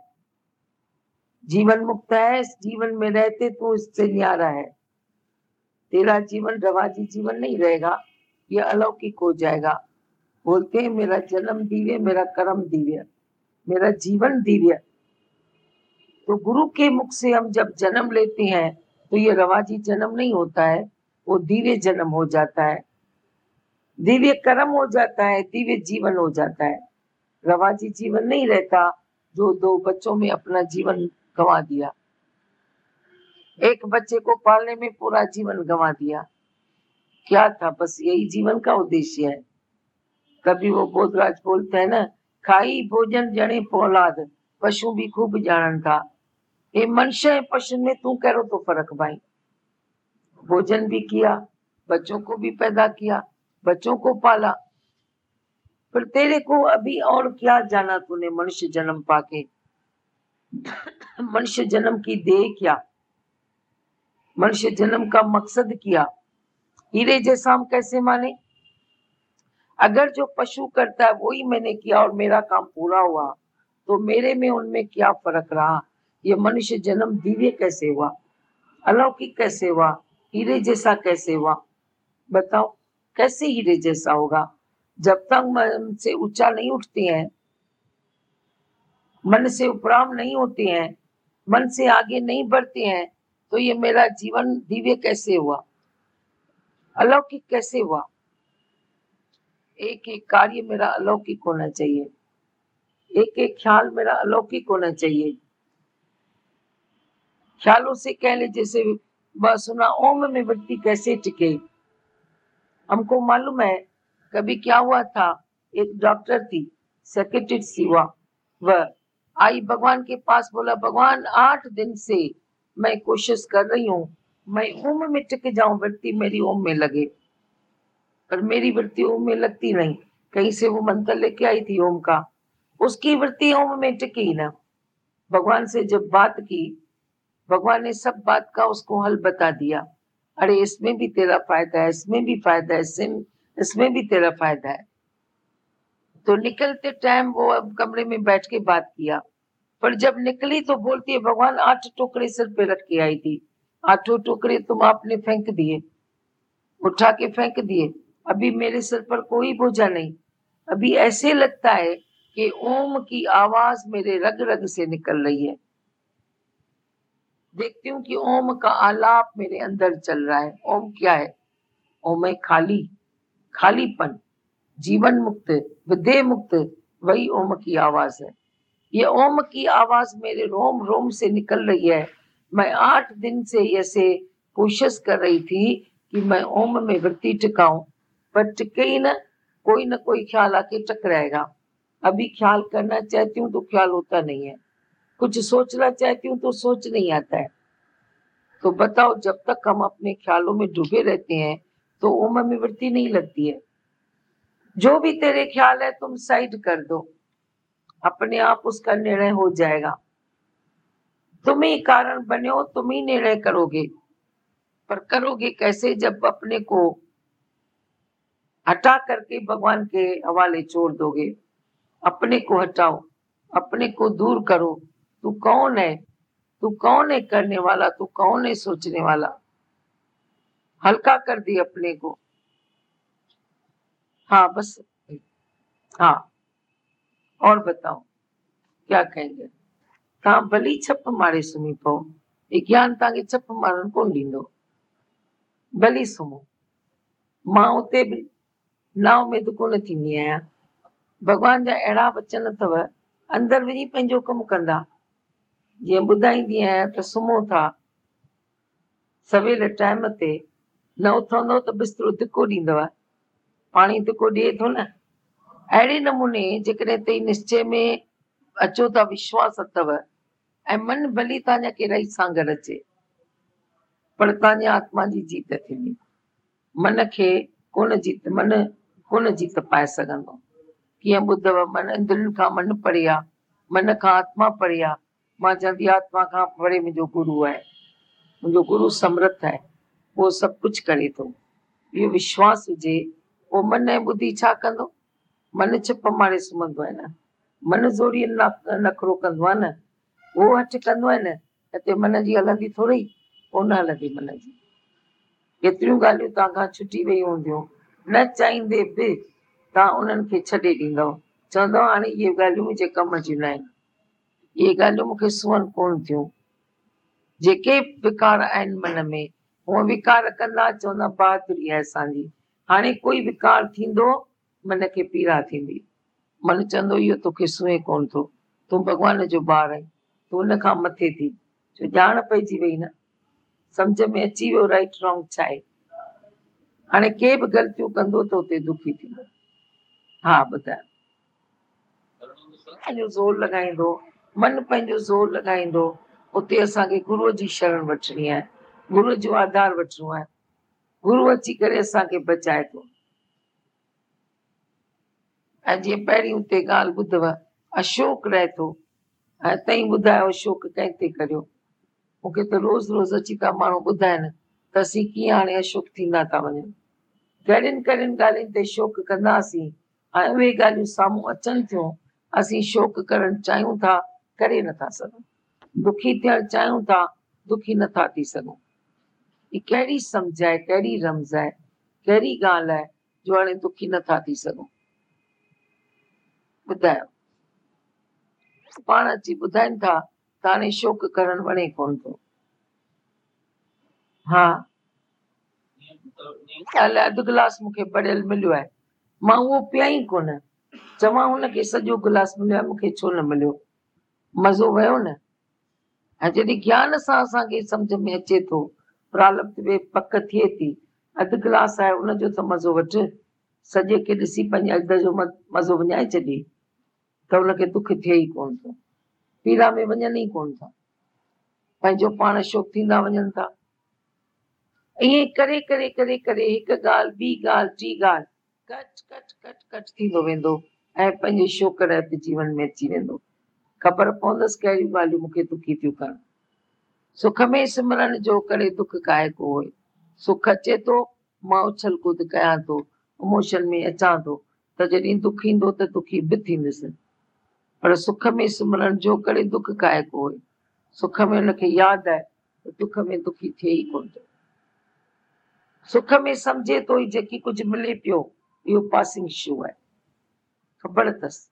A: जीवन मुक्त है, इस जीवन में रहते तो इससे न्यारा है, तेरा जीवन रवाजी जीवन नहीं रहेगा, ये अलौकिक हो जाएगा, बोलते हैं मेरा जन्म दिव्य, मेरा कर्म दिव्य, मेरा जीवन दिव्य, तो गुरु के मुख से हम जब जन्म लेते हैं तो ये रवाजी जन्म नहीं होता है, वो दिव्य जन्म हो जाता है, दिव्य कर्म हो जाता है, दिव्य जीवन हो जाता है, रवाजी जीवन नहीं रहता, जो दो बच्चों में अपना जीवन गंवा दिया, एक बच्चे को पालने में पूरा जीवन गंवा दिया, क्या था, बस यही जीवन का उद्देश्य है। कभी वो बोधराज बोलते हैं ना, खाई भोजन जने पौलाद, पशु भी खूब जानन था, ये मनुष्य पशु में तू करो तो फर्क भाई, भोजन भी किया, बच्चों को भी पैदा किया, बच्चों को पाला। पर तेरे को अभी और क्या जाना तूने मनुष्य जन्म पाके? मनुष्य जन्म की देह क्या, मनुष्य जन्म का मकसद क्या? हीरे जैसा हम कैसे माने? अगर जो पशु करता है वही मैंने किया और मेरा काम पूरा हुआ, तो मेरे में उनमें क्या फर्क रहा? ये मनुष्य जन्म दिव्य कैसे हुआ, अलौकिक कैसे हुआ, हीरे जैसा कैसे हुआ? बताओ, कैसे हीरे जैसा होगा? जब तक मन से ऊंचा नहीं उठते हैं, मन से उपराम नहीं होते हैं, मन से आगे नहीं बढ़ते हैं, तो ये मेरा जीवन दिव्य कैसे हुआ, अलौकिक कैसे हुआ? एक एक कार्य मेरा अलौकिक होना चाहिए, एक एक ख्याल मेरा अलौकिक होना चाहिए। ख्यालों से कह ले, जैसे बस सुना ओम में वृत्ति कैसे टिके। हमको मालूम है कभी क्या हुआ था, एक डॉक्टर थी, सेक्रेटरी सी हुआ, वह आई भगवान के पास, बोला भगवान आठ दिन से मैं कोशिश कर रही हूँ, मैं ओम में टिक जाऊं, वृत्ति मेरी ओम में लगे, पर मेरी वृत्ति ओम में लगती नहीं। कहीं से वो मंत्र लेके आई थी ओम का, उसकी वृत्ति ओम में टिकी ना। भगवान से जब बात की, भगवान ने सब बात का उसको हल बता दिया। अरे इसमें भी तेरा फायदा है, इसमें भी फायदा है, इसमें इसमें भी तेरा फायदा है। तो निकलते टाइम वो अब कमरे में बैठ के बात किया, पर जब निकली तो बोलती है भगवान आठ टुकड़े सिर पे रख के आई थी, आठों टुकड़े तुम आपने फेंक दिए, उठा के फेंक दिए, अभी मेरे सिर पर कोई बोझा नहीं। अभी ऐसे लगता है कि ओम की आवाज मेरे रग रग से निकल रही है। देखती हूँ कि ओम का आलाप मेरे अंदर चल रहा है। ओम क्या है? ओम है खाली, खालीपन, जीवन मुक्त, विदेह मुक्त, वही ओम की आवाज है। ये ओम की आवाज मेरे रोम रोम से निकल रही है। मैं आठ दिन से ऐसे कोशिश कर रही थी कि मैं ओम में वृत्ति टिकाऊं, पर टिके ही न, कोई न कोई ख्याल आके टकराएगा। अभी ख्याल करना चाहती हूँ तो ख्याल होता नहीं है, कुछ सोचना चाहती हूँ तो सोच नहीं आता है। तो बताओ, जब तक हम अपने ख्यालों में डूबे रहते हैं तो ओम में वृत्ति नहीं लगती है। जो भी तेरे ख्याल है तुम साइड कर दो, अपने आप उसका निर्णय हो जाएगा। तुम ही कारण बने हो, तुम ही निर्णय करोगे, पर करोगे कैसे? जब अपने को हटा करके भगवान के हवाले छोड़ दोगे। अपने को हटाओ, अपने को दूर करो। तू कौन है? तू कौन है करने वाला? तू कौन है सोचने वाला? हल्का कर दी अपने को। हाँ बस, हाँ और बताओ क्या कहेंगे? तव्हां भली छप मारे सुम्ही पओ, ये ज्ञान तव्हांखे छप मारण कोन ॾींदो। भली सुम्हो। मां उते बि नाव में दुको न थींदी आहियां। भगवान जा अहिड़ा वचन अथव, अंदरि वञी पंहिंजो कमु कंदा। जीअं ॿुधाईंदी आहियां त सुम्हो था, सवेल टाइम ते न उथंदो त बिस्तरो धिको ॾींदव, पाणी धिको ॾिए थो न। अहिड़े नमूने जेकॾहिं तई निश्चय में अचो था, विश्वास अथव ऐं मन भली तव्हांजा केरा ई सांगर अचे, पर तव्हांजी आत्मा जी जीत थींदी। मन खे कोन जीत, मन कोन जीत पाए सघंदो। कीअं ॿुधव? मन दिलि खां मन परे आहे, मन खां आत्मा परे आहे। मां चवंदी आत्मा खां परे मुंहिंजो गुरु आहे, मुंहिंजो गुरु समर्थ आहे, उहो सभु कुझु करे थो। इहो विश्वास हुजे, पोइ मन ऐं ॿुधी छा कंदो? मन छिप मारे सुम्हंदो आहे न, मन ज़ोरी नखरो कंदो आहे न, उहो हठ कंदो आहे न, हिते मन जी हलंदी थोरी, कोन हलंदी मन जी। केतिरियूं ॻाल्हियूं तव्हां खां छुटी वेयूं हूंदियूं, न चाहींदे बि तव्हां उन्हनि खे छॾे ॾींदव, चवंदव हाणे इहे ॻाल्हियूं मुंहिंजे कम जूं न आहिनि, इहे ॻाल्हियूं मूंखे सुहन कोन थियूं। जेके विकार आहिनि मन में, उहे विकार कंदा, चवंदा बहादुरी आहे असांजी। हाणे कोई विकार थींदो, मन खे पीड़ा थींदी। मन चवंदो इहो तोखे सुहे कोन थो, तूं भॻवान जो ॿार आहीं, तूं हुन खां मथे थी। छो ॼाण पइजी वई न, सम्झ में अची वियो राइट रॉन्ग छा आहे। हाणे के बि ग़लतियूं कंदो त उते दुखी थींदो। हा ॿुधायो, पंहिंजो ज़ोर लॻाईंदो, मन पंहिंजो ज़ोर लॻाईंदो, उते असांखे गुरूअ जी शरण वठणी आहे। गुरु जो आधार वठिणो आहे। गुरु अची करे असांखे बचाए थो। ऐं जीअं पहिरीं उते ॻाल्हि ॿुधव अशोक रहे थो, ऐं तई ॿुधायो अशोक कंहिं ते करियो। मूंखे त रोज़ रोज़ अची था माण्हू ॿुधाइनि त असीं कीअं हाणे अशोक थींदा था वञूं। कहिड़ियुनि कहिड़ियुनि ॻाल्हियुनि ते शोक कंदासीं ऐं उहे ॻाल्हियूं साम्हूं अचनि थियूं। असीं शोक करणु चाहियूं था, करे नथा सघूं। दुखी थियणु चाहियूं था, दुखी नथा थी सघूं। ही कहिड़ी सम्झ आहे, कहिड़ी रमज़ आहे, कहिड़ी ॻाल्हि आहे जो हाणे दुखी नथा थी सघूं? ॿुधायो। पाण अची ॿुधाइनि था त हाणे शोक करणु वणे कोन थो। हा, अलाए अधु गिलास मूंखे पढ़ियल मिलियो आहे, मां उहो पियाई कोन। चवां हुनखे सॼो गिलास मिलियो आहे, मूंखे छो न मिलियो? मज़ो वियो न। ऐं जॾहिं ज्ञान सां असांखे सम्झ में अचे थो, प्रालब्ध में पक थिए थी, अधु गिलास आहे उनजो त मज़ो वठि। सॼे खे ॾिसी पंहिंजे अध जो मज़ो विञाए छॾी त हुनखे दुख थिए ई कोन थो, पीड़ा में वञनि ई कोन था, पंहिंजो पाण शोक थींदा वञनि था। ईअं करे करे करे करे हिकु ॻाल्हि ॿी ॻाल्हि टी ॻाल्हि कट कट कट कट थींदो वेंदो ऐं पंहिंजे शोक रहित जीवन में अची वेंदो। ख़बर पवंदसि कहिड़ियूं ॻाल्हियूं मूंखे दुखी थियूं कनि। सुख में सिमरन जो करे दुख काए को होए। सुख अचे थो, मां उछल कूद कयां थो, इमोशन में अचां थो, त जॾहिं दुख ईंदो त दुखी बि थींदुसि। पर सुख में सिमरन जो करे दुख काए को होए। सुख में हुनखे यादि आहे त दुख में दुखी थिए ई कोन थो। सुख में सम्झे थो ई जेकी कुझु मिले पियो इहो पासिंग शो आहे, ख़बर अथसि।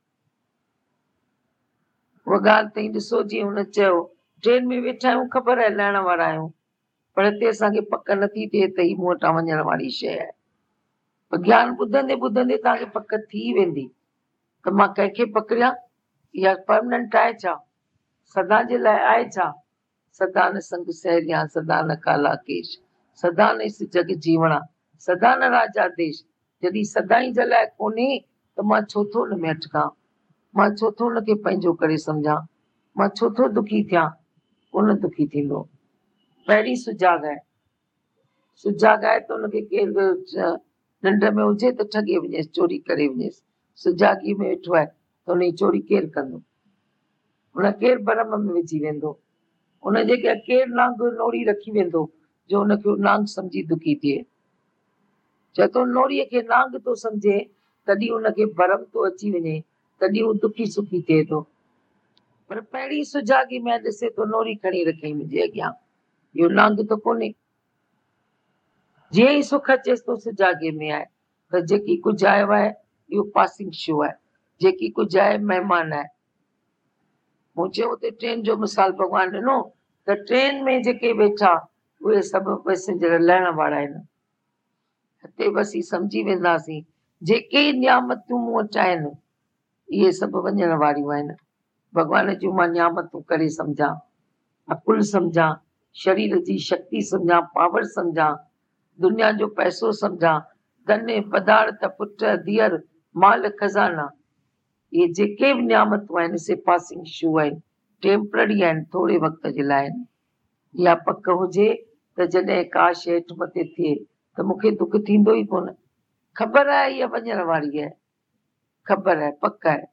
A: उहा ॻाल्हि ताईं ॾिसो, जीअं हुन चयो ट्रेन में वेठा आहियूं, ख़बर आहे लहण वारा आहियूं, पर हिते असांखे पक नथी थिए त ही मूं वटां वञण वारी शइ आहे। पर ज्ञान ॿुधंदे ॿुधंदे तव्हांखे पक थी वेंदी त मां कंहिंखे पकड़ियां, इहा परमानेंट आहे छा, सदा जे लाइ आहे छा? सदा न संग सहेलियां, सदा न काला केश, सदा न इस जग जीवणा, सदा न राजा देश। जॾहिं सदा ई जे लाइ कोन्हे त मां छो थो हुन में अटकां, मां छो थो हुनखे पंहिंजो करे सम्झां, मां छो थो दुखी थियां? कोन दुखी थींदो। पहिरीं सुजाॻ आहे, सुजाॻ आहे त हुनखे केरु निंड में हुजे त ठगे वञेसि, चोरी करे वञेसि। सुजाॻी में वेठो आहे त हुनजी चोरी केरु कंदो? हुन केरु भरम में विझी वेंदो? हुनजे के केरु नांग नोड़ी रखी वेंदो जो हुनखे नांग सम्झी दुखी थिए? चए थो नोड़ीअ खे नांग थो सम्झे तॾहिं हुनखे भरम थो अची वञे, तॾहिं हू दुखी सुखी थिए थो। पर पहिरीं सुजाॻी में ॾिसे थो नोड़ी खणी रखी मुंहिंजे अॻियां, इहो नांग त कोन्हे। जीअं ई सुख अचेसि थो सुजाॻे में आहे त जेकी कुझु आयो आहे इहो पासिंग शो आहे, जेकी कुझु आहे महिमान आहे। मूं चयो हुते ट्रेन जो मिसाल भॻवानु ॾिनो त ट्रेन में जेके वेठा उहे सभु पैसेंजर लहण वारा आहिनि। हिते बसि सम्झी वेंदासीं जेके नियामतूं मूं वटि आहिनि इहे सभु वञण वारियूं आहिनि। भॻवान जूं मां नियामतूं करे सम्झां, अकुल सम्झां, शरीर जी शक्ति सम्झां, पावर सम्झां, दुनिया जो पैसो सम्झां, धन पदार्थ पुट धीअर माल खज़ाना, इहे जेके बि नियामतूं आहिनि से पासिंग शो आहिनि, टेम्पररी आहिनि, थोरे वक़्त जे लाइ आहिनि। इहा पक हुजे त जॾहिं का शइ हेठि मथे थिए त मूंखे दुख थींदो ई कोन। ख़बर आहे इहा वञण वारी आहे, ख़बर आहे, पक आहे।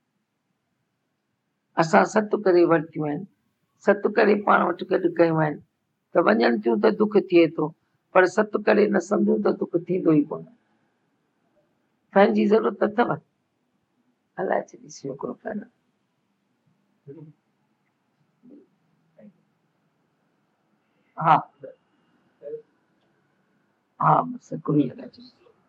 A: असां सत करे वरितियूं आहिनि, सत करे पाण वटि गॾु कयूं आहिनि त वञनि थियूं त दुख थिए थो, पर सत करे न सम्झूं त दुख थींदो ई कोन। पंहिंजी ज़रूरत अथव, अलाए छा ॾिसी हिकिड़ो कान। हा हा बसि हिकिड़ो ई लॻाइजो।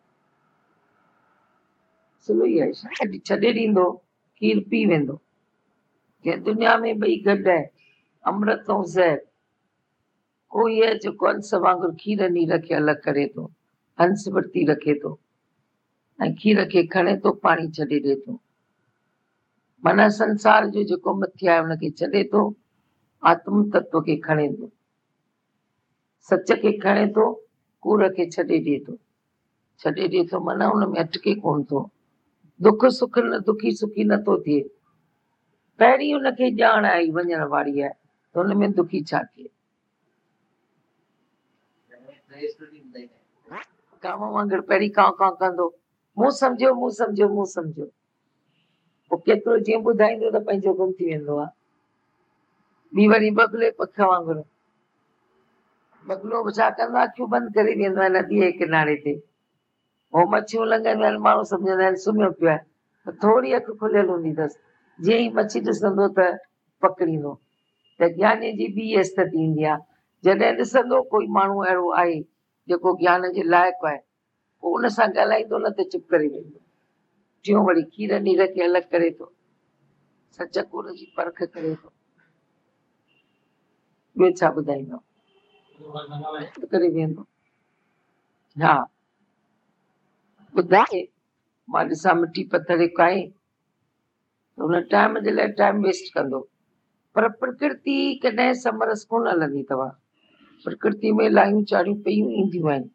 A: स्लो ई आहे, कॾहिं छॾे ॾींदो खीर पी वेंदो। कंहिं दुनिया में ॿई गॾु आहे, अमृत ऐं ज़हर। कोई आहे जेको हंस वांगुरु खीर नीर खे अलॻि करे थो, हंस वरिती रखे थो ऐं खीर खे खणे थो, पाणी छॾे ॾिए थो। माना संसार जो जेको मथे आहे हुनखे छॾे थो, आत्म तत्व खे खणे थो, सच खे खणे थो, कूड़ खे छॾे ॾिए थो। छॾे ॾिए थो माना हुन में अटके कोन थो। दुख सुख न दुखी सुखी नथो थिए। पहिरीं हुनखे ॼाण आई वञण वारी आहे त हुन में दुखी छा थिए?
B: रेस्टोरेंट ॿुधाई
A: काम वांगुरु पहिरीं कां कां कंदो, मूं सम्झियो मूं सम्झियो मूं सम्झियो, पोइ केतिरो जीअं ॿुधाईंदो त पंहिंजो गुम थी वेंदो आहे। ॿी वरी बगुले पख वांगुरु, बगुलो छा कंदो आहे, अखियूं बंदि करे वेंदो आहे नदीअ जे किनारे ते, हो मच्छियूं लंघंदियूं आहिनि, माण्हू सम्झंदा आहिनि सुम्हियो पियो आहे, त थोरी अखि खुलियल हूंदी अथसि, जीअं ई मच्छी ॾिसंदो त पकड़ींदो। त ज्ञानी जी बि इहा स्थिति ईंदी आहे, जॾहिं ॾिसंदो कोई माण्हू अहिड़ो आहे जेको ज्ञान जे लाइक़ु आहे, पोइ उन सां ॻाल्हाईंदो न त चुप करे वेंदो, टियों वरी खीर नीर खे अलॻि करे थो, सच कूड़ जी परख करे थो, ॿियो छा ॿुधाईंदो करे वेंदो। हा ॿुधाए मां ॾिसां मिटी पत्थर हिकु आहे त हुन टाइम जे लाइ टाइम वेस्ट कंदो, पर प्रकृति कॾहिं समरस कोन हलंदी अथव, प्रकृति में लायूं चाड़ियूं पयूं ईंदियूं आहिनि,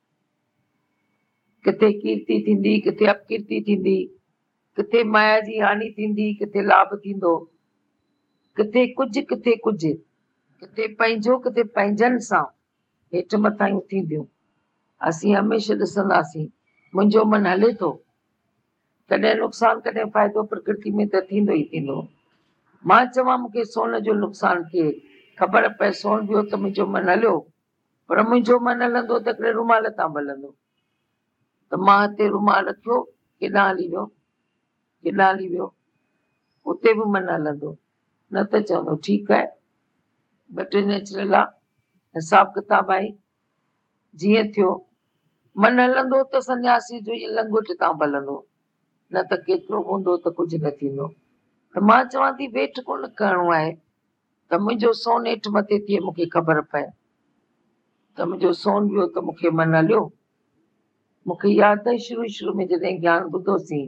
A: किथे कीर्ति थींदी किथे अपकीर्ति थींदी, किथे माया जी हानि थींदी किथे लाभ थींदो, किथे कुझु किथे कुझु, किथे पंहिंजो किथे पंहिंजनि सां हेठि मथायूं थींदियूं। असीं हमेशह ॾिसंदासीं मुंहिंजो मन हले थो, कॾहिं नुक़सानु कॾहिं फ़ाइदो प्रकृति में त थींदो ई थींदो। मां चवां मूंखे सोन जो नुक़सानु थिए, ख़बर पए सोन वियो त मुंहिंजो मन हलियो, पर मुंहिंजो मन हलंदो त हिकिड़े रुमाल तां हलंदो, त मां हिते रुमाल रखियो, केॾांहुं हली वियो केॾांहुं हली वियो, उते बि मन हलंदो, न त चवंदो ठीकु आहे ॿ टे नेचुरल आहे, हिसाब किताब आहे, जीअं थियो। मन हलंदो त सन्यासी जो इहो लंगोट तां हलंदो, न त केतिरो हूंदो त कुझु न थींदो। त मां चवां थी वेठ कोन करिणो आहे त मुंहिंजो सोन हेठि मथे थिए मूंखे ख़बर पए, त मुंहिंजो सोन वियो त मूंखे मन हलियो। मूंखे यादि आहे शुरू शुरू में जॾहिं ज्ञान ॿुधोसीं,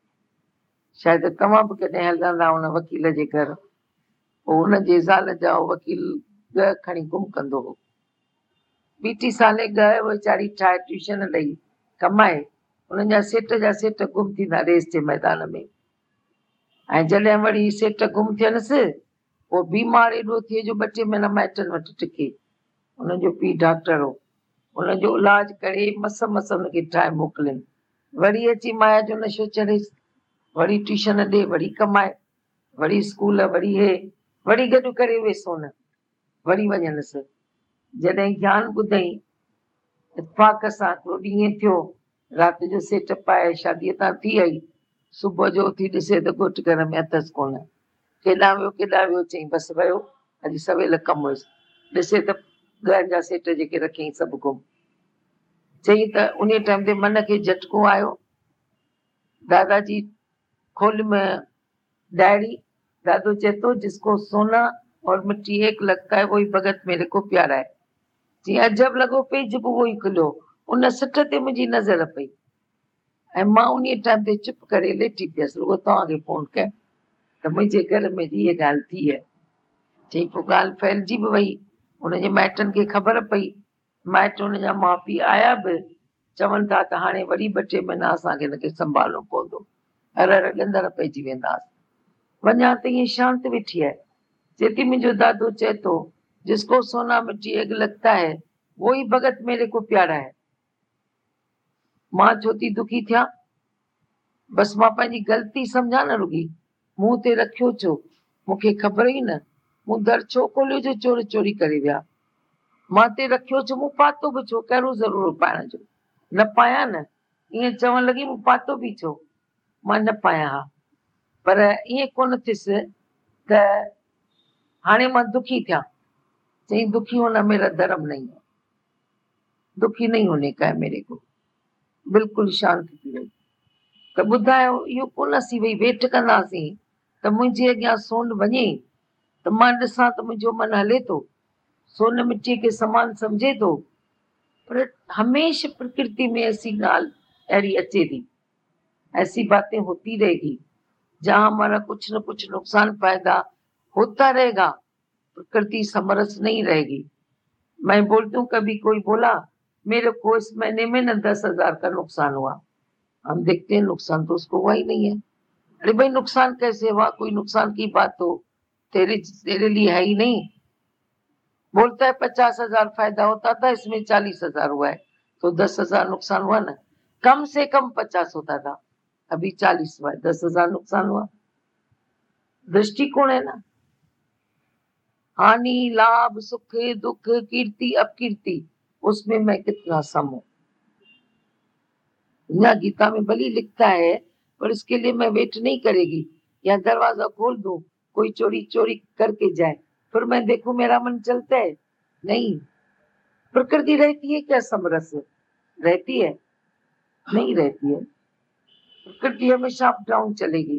A: शायदि तव्हां बि कॾहिं हलंदा हुन वकील जे घर, पोइ हुनजे ज़ाल जा वकील ॻह खणी गुम कंदो हो, ॿी टी साले ॻह वीचारी ठाहे ट्यूशन ॾेई कमाए, हुननि जा सेट जा सेट गुम थींदा रेस जे मैदान में। ऐं जॾहिं वरी सेट गुम थियनसि, पोइ बीमार एॾो थिए जो ॿ टे महीना माइटनि वटि टिके, हुनजो पीउ डॉक्टर हो, हुनजो इलाज करे मस मस हुनखे ठाहे मोकिलिनि, वरी अची माया जो नशो चढ़ेसि, वरी ट्यूशन ॾे वरी कमाए, वरी स्कूल वरी हे, वरी गॾु करे उहे सोन वरी वञनसि। जॾहिं ज्ञान ॿुधई इतफ़ाक़ सां हिकिड़ो ॾींहुं थियो, राति जो सेट पाए शादीअ तां थी आई, सुबुह जो उथी ॾिसे त घोट घर में अथसि कोन, केॾांहुं वियो केॾांहुं वियो, चई बसि वियो अॼु सवेल कमु हुयुसि, ॾिसे त ॻहनि जा सेट जेके रखियईं सभु गुम। चई त उन टाइम ते मन खे झटको आयो, दादाजी खोल में डायरी, दादो चए थो जिसको सोना और मिट्टी एक लगता है वही भगत मेरे को प्यारा है। जी अजब लॻो पेज बि उहो ई खुलियो, उन सिट ते मुंहिंजी नज़र पई ऐं मां उन टाइम ते चुप करे लेटी पियसि, रुॻो तव्हांखे फोन कयां त मुंहिंजे घर में इहा ॻाल्हि थी आहे। चई पोइ ॻाल्हि फैलिजी बि वई, हुनजे माइटनि खे ख़बर पई, माइट हुनजा माउ पीउ आया बि, चवनि था त हाणे वरी ॿ टे महीना असांखे हिनखे संभालणो पवंदो, हर हर ॾंदर पइजी वेंदासीं। वञा त ईअं शांति वेठी आहे, चेती मुंहिंजो दादो चए थो जिसको सोना मिट्टी एक लगता है वो ही भगत मेरे को प्यारा है। मां छो थी दुखी थियां, बसि मां पंहिंजी ग़लती सम्झां न रुॻी, मूं ते रखियो छो, मूंखे ख़बर ई न, मूं दर छो खोलियो जो चोरी चोरी करे विया, मां ते रखियो छो, मूं पातो बि छो, कहिड़ो ज़रूरु पाइण जो, न पायां न, ईअं चवणु लॻी मूं पातो बि छो, मां न पायां हा, पर ईअं कोन थियसि त हाणे मां दुखी थियां। चई दुखी होना मेरा धर्म नहीं है, दुखी नहीं होने का है मेरे को, बिल्कुलु शांति थी वई। त ॿुधायो इहो कोन असीं वेही वेठ कंदासीं त मुंहिंजे अॻियां सोन वञे त मां ॾिसां त मुंहिंजो मन हले थो, सोन मिट्टीअ खे समान सम्झे थो, पर हमेशह प्रकृति में ऐसी ॻाल्हि अहिड़ी अचे थी, ऐसी बातें होती रहेगी जहां हमारा कुछ न कुछ नुकसान फायदा होता रहेगा, प्रकृति समरस नहीं रहेगी। मैं बोलती हूँ कभी कोई बोला मेरे को इस महीने में न दस हजार का नुकसान हुआ, हम देखते हैं नुकसान तो उसको हुआ ही नहीं है। अरे भाई नुकसान कैसे हुआ, कोई नुकसान की बात तो तेरे तेरे लिए है ही नहीं, बोलता है पचास हजार फायदा होता था, इसमें चालीस हजार हुआ है, तो दस हजार नुकसान हुआ ना। कम से कम पचास होता था, अभी चालीस हुआ है, दस हजार नुकसान हुआ। दृष्टिकोण है ना। हानि, लाभ, सुख, दुख, कीर्ति, अपकीर्ति, उसमें मैं कितना सम हूं। यहाँ गीता में भली लिखता है, पर इसके लिए मैं वेट नहीं करेगी। या दरवाजा खोल दो, कोई चोरी चोरी करके जाए, फिर मैं देखूं मेरा मन चलता है? नहीं। प्रकृति रहती है क्या समरस? रहती है? नहीं रहती है। प्रकृति हमेशा अप डाउन चलेगी।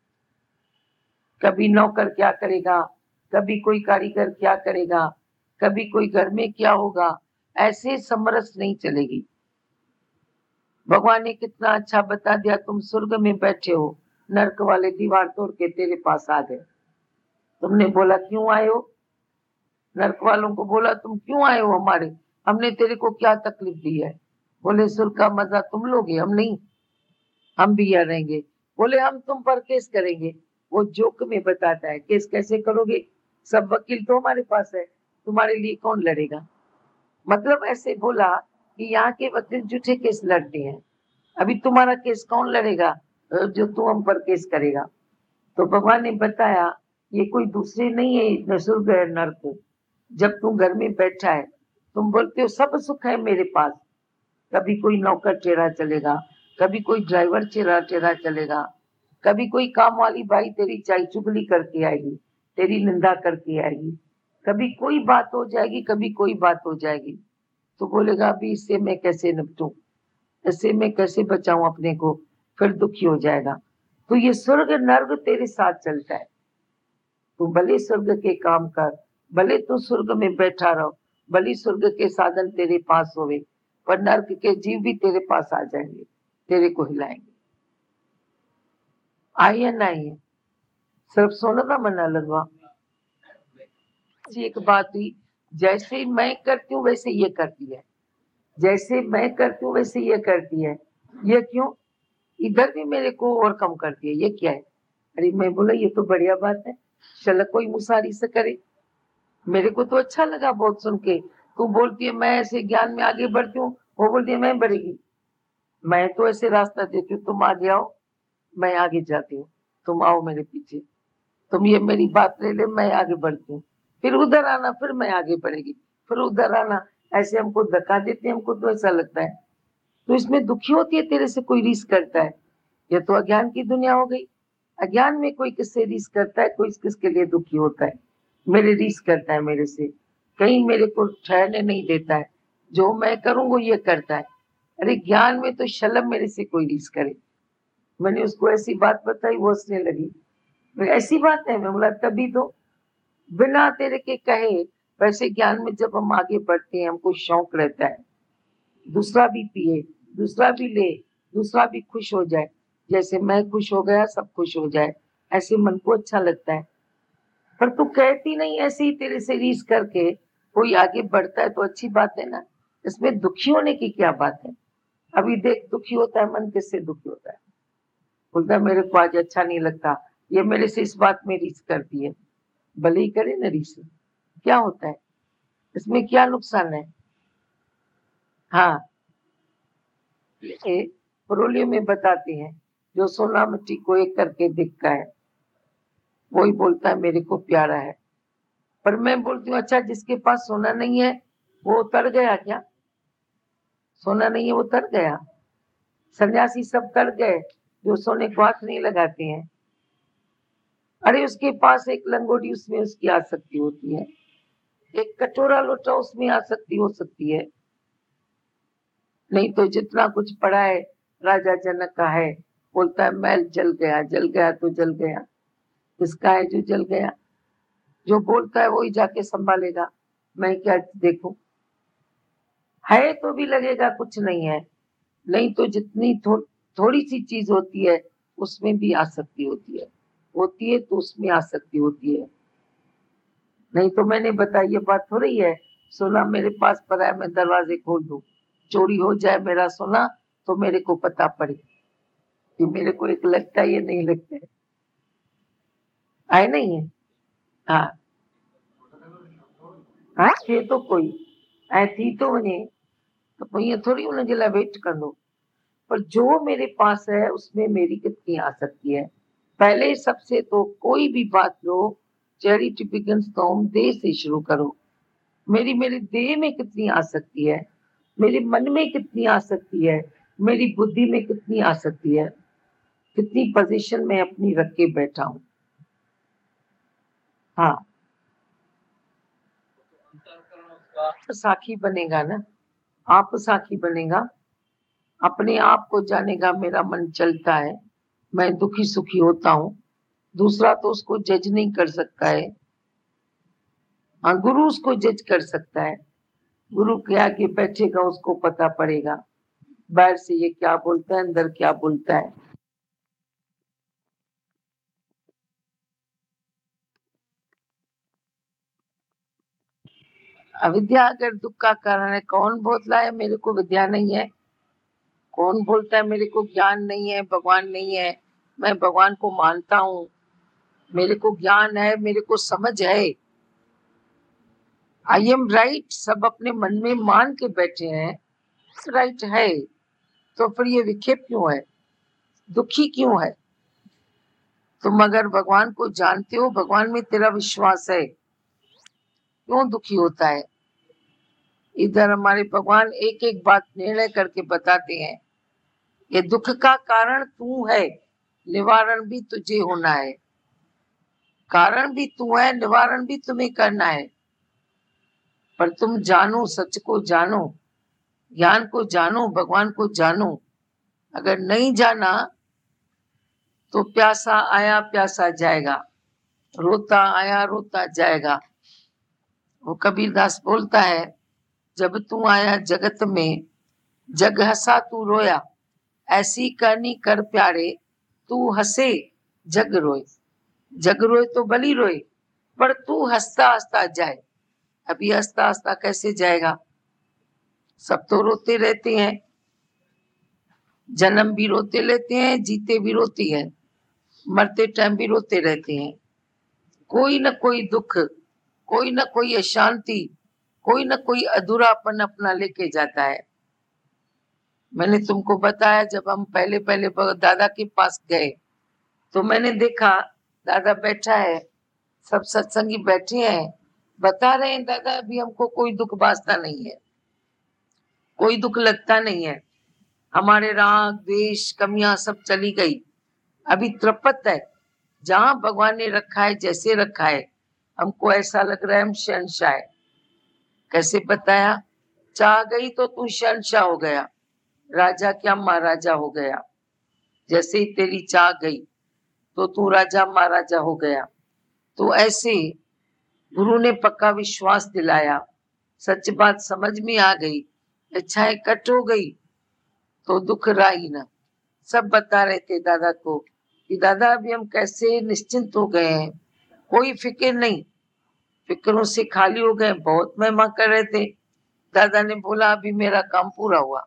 A: कभी नौकर क्या करेगा, कभी कोई कारीगर क्या करेगा, कभी कोई घर में क्या होगा, ऐसे समरस नहीं चलेगी। भगवान ने कितना अच्छा बता दिया, तुम स्वर्ग में बैठे हो, नरक वाले दीवार तोड़ के तेरे पास आ गए। तुमने बोला क्यों आए हो? नरक वालों को बोला तुम क्यों आए हो हमारे, हमने तेरे को क्या तकलीफ दी है? बोले स्वर्ग का मजा तुम लोगे, हम नहीं, हम भी यहाँ रहेंगे। बोले हम तुम पर केस करेंगे। वो जोक में बताता है, केस कैसे करोगे, सब वकील तो हमारे पास है, तुम्हारे लिए कौन लड़ेगा? मतलब ऐसे बोला कि यहाँ के वकील झूठे केस लड़ते हैं, अभी तुम्हारा केस कौन लड़ेगा जो तू हम पर केस करेगा? तो भगवान ने बताया ये कोई दूसरे नहीं है, स्वर्ग है नरक। जब तू घर में बैठा है, तुम बोलते हो सब सुख है मेरे पास, कभी कोई नौकर टेढ़ा चलेगा, कभी कोई ड्राइवर टेढ़ा टेढ़ा चलेगा, कभी कोई काम वाली भाई तेरी चाय चुगली करके आएगी, तेरी निंदा करके आएगी, कभी कोई बात हो जाएगी, कभी कोई बात हो जाएगी। तो बोलेगा अभी इससे मैं कैसे निपटूं, इससे मैं कैसे बचाऊं अपने को, फिर दुखी हो जाएगा। तो ये स्वर्ग नर्क तेरे साथ चलता है। तू भले स्वर्ग के काम कर, भले तू स्वर्ग में बैठा रहो, भले स्वर्ग के साधन तेरे पास होवे, पर नर्क के जीव भी तेरे पास आ जाएंगे, तेरे को हिलाएंगे। आई है ना है, सिर्फ सोने का मना लगवा। एक बात हुई, जैसे मैं करती हूँ वैसे ये करती है, जैसे मैं करती हूँ वैसे ये करती है। ये क्यों? इधर भी मेरे को और कम करती है, ये क्या है? अरे मैं बोला ये तो बढ़िया बात है, चल कोई मुसारी से करे। मेरे को तो अच्छा लगा बहुत सुन के। तू बोलती है मैं ऐसे ज्ञान में आगे बढ़ती हूँ, वो बोलती है मैं बढ़ेगी। मैं तो ऐसे रास्ता देती हूँ, तुम आगे आओ मैं आगे जाती हूँ, तुम आओ मेरे पीछे, तुम ये मेरी बात ले ले, मैं आगे बढ़ती हूँ, फिर उधर आना, फिर मैं आगे बढ़ेगी, फिर उधर आना। ऐसे हमको धक्का देते हैं, हमको तो ऐसा लगता है। तो इसमें दुखी होती है तेरे से कोई रीस करता है, ये तो अज्ञान की दुनिया हो गई। अज्ञान में कोई किससे रीस करता है, कोई किसके लिए दुखी होता है? मेरे रीस करता है मेरे से, कहीं मेरे को ठहरने नहीं देता है, जो मैं करूँ वो ये करता है। अरे ज्ञान में तो शलम मेरे से कोई रीस करे। मैंने उसको ऐसी बात बताई, वो हंसने लगी। ऐसी बात है? मैं बोला तभी तो, बिना तेरे के कहे। वैसे ज्ञान में जब हम आगे बढ़ते हैं, हमको शौक रहता है दूसरा भी पिए, दूसरा भी ले, दूसरा भी खुश हो जाए, जैसे मैं खुश हो गया सब खुश हो जाए, ऐसे मन को अच्छा लगता है। पर तू कहती नहीं, ऐसे ही तेरे से रीस करके कोई आगे बढ़ता है तो अच्छी बात है ना, इसमें दुखी होने की क्या बात है? अभी देख दुखी होता है मन, किससे दुखी होता है? बोलता है मेरे को आज अच्छा नहीं लगता, ये मेरे से इस बात में रीस करती है। भले ही करे ना रीस, क्या होता है इसमें, क्या नुकसान है? हाँ, ये परोलियो में बताते हैं, जो सोना मिट्टी को एक करके दिखता है वही बोलता है मेरे को प्यारा है। पर मैं बोलती हूँ अच्छा जिसके पास सोना नहीं है वो तर गया क्या? सोना नहीं है वो तर गया? सन्यासी सब तर गए जो सोने को हाथ नहीं लगाते हैं। अरे उसके पास एक लंगोटी, उसमें उसकी आसक्ति होती है, एक कटोरा लोटा उसमें आसक्ति हो सकती है। नहीं तो जितना कुछ पड़ा है राजा जनक का है, बोलता है महल जल गया, जल गया तो जल गया, किसका है जो जल गया? जो बोलता है वही जाके संभालेगा, मैं क्या देखूं? है तो भी लगेगा कुछ नहीं है। नहीं तो जितनी थो, थोड़ी सी चीज होती है उसमें भी आसक्ति होती है, होती है तो उसमें आसक्ति होती है। नहीं तो मैंने बताया ये बात हो रही है, सोना मेरे पास पड़ा है, मैं दरवाजे खोल दूं, चोरी हो जाए मेरा सोना तो मेरे को पता पड़े कि मेरे को एक लगता है ये नहीं लगता है, आए नहीं है? हाँ हाँ ये तो कोई ऐ थी तो वञे तो पोइ ईअं थोड़ी हुनजे लाइ वेट कंदो, पर जो मेरे पास है उसमें मेरी कितनी आसक्ति है। पहले सबसे तो कोई भी बात लो, चैरिटी बिगिंस फ्रॉम देह से शुरू करो। मेरी मेरी देह में कितनी आसक्ति है, मेरे मन में कितनी आसक्ति है, मेरी बुद्धि में कितनी आसक्ति है, कितनी पोजीशन में अपनी रख के बैठा हूं। हाँ तो साखी बनेगा ना, आप साखी बनेगा, अपने आप को जानेगा मेरा मन चलता है, मैं दुखी सुखी होता हूँ, दूसरा तो उसको जज नहीं कर सकता है। हाँ गुरु उसको जज कर सकता है, गुरु के आगे बैठेगा उसको पता पड़ेगा बाहर से ये क्या बोलता है, अंदर क्या बोलता है। अविद्या अगर दुख का कारण है, कौन बोलता है मेरे को विद्या नहीं है, कौन बोलता है मेरे को ज्ञान नहीं है, भगवान नहीं है। मैं भगवान को मानता हूँ, मेरे को ज्ञान है, मेरे को समझ है, आई एम राइट, सब अपने मन में मान के बैठे हैं राइट है, तो फिर ये विक्षेप क्यों है, दुखी क्यों है? तुम अगर भगवान को जानते हो, भगवान में तेरा विश्वास है, क्यों दुखी होता है? इधर हमारे भगवान एक एक बात निर्णय करके बताते हैं, ये दुख का कारण तू है, निवारण भी तुझे होना है, कारण भी तू है, निवारण भी तुम्हें करना है। पर तुम जानो, सच को जानो, ज्ञान को जानो, भगवान को जानो। अगर नहीं जाना तो प्यासा आया प्यासा जाएगा, रोता आया रोता जाएगा। वो कबीरदास बोलता है, जब तू आया जगत में, जग हंसा तू रोया, ऐसी करनी कर प्यारे, तू हंसे जग रोए। जग रोए तो भली रोए, पर तू हंसता हंसता जाए। अभी हंसता हंसता कैसे जाएगा? सब तो रोते रहते हैं, जन्म भी रोते लेते हैं, जीते भी रोती है, मरते टाइम भी रोते रहते हैं। कोई न कोई दुख, कोई न कोई अशांति, कोई न कोई अधूरापन अपना लेके जाता है। मैंने तुमको बताया, जब हम पहले पहले दादा के पास गए तो मैंने देखा दादा बैठा है, सब सत्संगी बैठे हैं, बता रहे हैं दादा अभी हमको कोई दुख बासता नहीं है, कोई दुख लगता नहीं है, हमारे राग द्वेष कमियां सब चली गई, अभी तृप्त है, जहां भगवान ने रखा है, जैसे रखा है, हमको ऐसा लग रहा है हम शहंशाह है। कैसे बताया? चाह गई तो तू शहंशाह हो गया, राजा क्या महाराजा हो गया। जैसे ही तेरी चाह गई तो तू राजा महाराजा हो गया। तो ऐसे गुरु ने पक्का विश्वास दिलाया, सच बात समझ में आ गई, इच्छाएं कट हो गई तो दुख रही ना। सब बता रहे थे दादा को कि दादा अभी हम कैसे निश्चिंत हो गए हैं, कोई फिक्र नहीं, फिक्रों से खाली हो गए। बहुत महिमा कर रहे थे। दादा ने बोला अभी मेरा काम पूरा हुआ।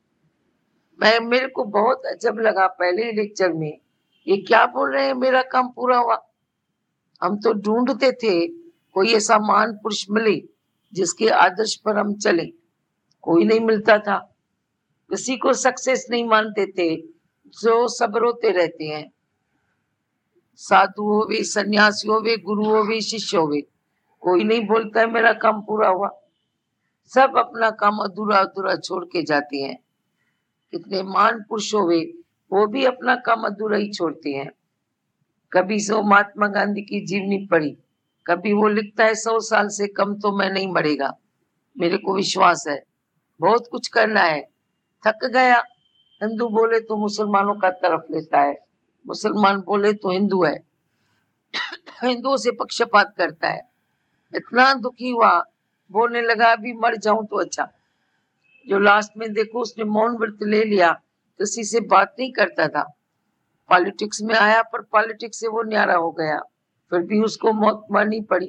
A: मैं मेरे को बहुत अजब लगा पहले लेक्चर में, ये क्या बोल रहे हैं मेरा काम पूरा हुआ। हम तो ढूंढते थे कोई ऐसा महान पुरुष मिले जिसके आदर्श पर हम चले, कोई नहीं मिलता था। किसी को सक्सेस नहीं मानते थे, जो सब रोते रहते हैं। साधु होवे, सन्यासी होवे, गुरु होवे, शिष्य होवे, कोई नहीं बोलता है मेरा काम पूरा हुआ। सब अपना काम अधूरा अधूरा छोड़ के जाते हैं। कितने महान पुरुष होवे, वो भी अपना काम अधूरा ही छोड़ते हैं। कभी सो महात्मा गांधी की जीवनी पढ़ी, कभी वो लिखता है सौ साल से कम तो मैं नहीं मरेगा, मेरे को विश्वास है, बहुत कुछ करना है, थक गया। हिंदू बोले तो मुसलमानों का तरफ लेता है, मुसलमान बोले तो हिंदू है, हिंदुओं से पक्षपात करता है। इतना दुखी हुआ, बोलने लगा अभी मर जाऊं तो अच्छा। जो लास्ट में देखो उसने मौन व्रत ले लिया, किसी से बात नहीं करता था, पॉलिटिक्स में आया पर पॉलिटिक्स से वो न्यारा हो गया, फिर भी उसको मौत मारनी पड़ी,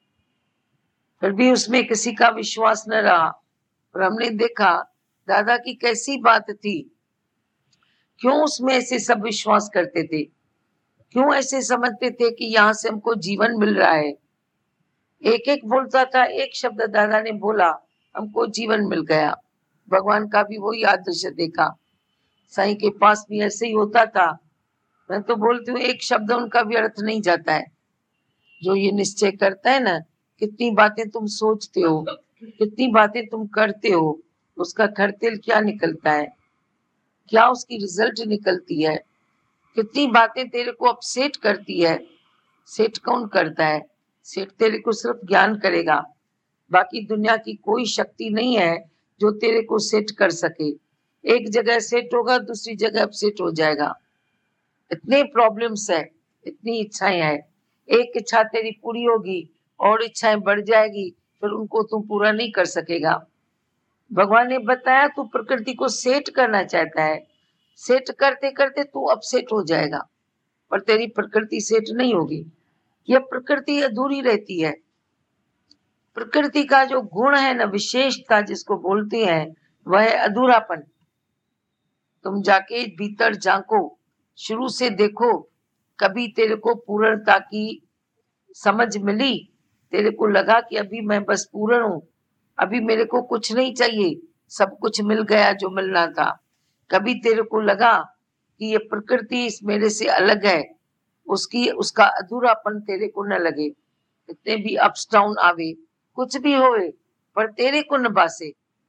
A: फिर भी उसमें किसी का विश्वास न रहा। और हमने देखा दादा की कैसी बात थी, क्यों उसमें ऐसे सब विश्वास करते थे, क्यों ऐसे समझते थे कि यहाँ से हमको जीवन मिल रहा है। एक एक बोलता था, एक शब्द दादा ने बोला, हमको जीवन मिल गया। भगवान का भी वही आदर्श देखा। साईं के पास भी ऐसे ही होता था। मैं तो बोलती हूँ एक शब्द उनका व्यर्थ नहीं जाता है। जो ये निश्चय करता है ना, कितनी बातें तुम सोचते हो, कितनी बातें तुम करते हो, उसका खरतेल क्या निकलता है, क्या उसकी रिजल्ट निकलती है। कितनी बातें तेरे को अपसेट करती है। सेट कौन करता है? सेट तेरे को सिर्फ ज्ञान करेगा। बाकी दुनिया की कोई शक्ति नहीं है जो तेरे को सेट कर सके। एक जगह सेट होगा, दूसरी जगह अपसेट हो जाएगा। इतने प्रॉब्लम्स है, इतनी इच्छाएं हैं। एक इच्छा तेरी पूरी होगी और इच्छाएं बढ़ जाएगी, फिर उनको तुम पूरा नहीं कर सकेगा। भगवान ने बताया तू प्रकृति को सेट करना चाहता है, सेट करते करते तू अपसेट हो जाएगा, पर तेरी प्रकृति सेट नहीं होगी। यह प्रकृति अधूरी रहती है। प्रकृति का जो गुण है ना, विशेषता जिसको बोलते हैं, वह है अधूरापन। तुम जाके भीतर झांको, शुरू से देखो, कभी तेरे को पूर्णता की समझ मिली? तेरे को लगा कि अभी मैं बस पूर्ण हूं, अभी मेरे को कुछ नहीं चाहिए, सब कुछ मिल गया जो मिलना था? कभी तेरे को लगा कि ये प्रकृति इस मेरे से अलग है, उसकी उसका अधूरापन तेरे को न लगे? इतने भी अप्स डाउन आवे, कुछ भी होए, पर तेरे को न बासे।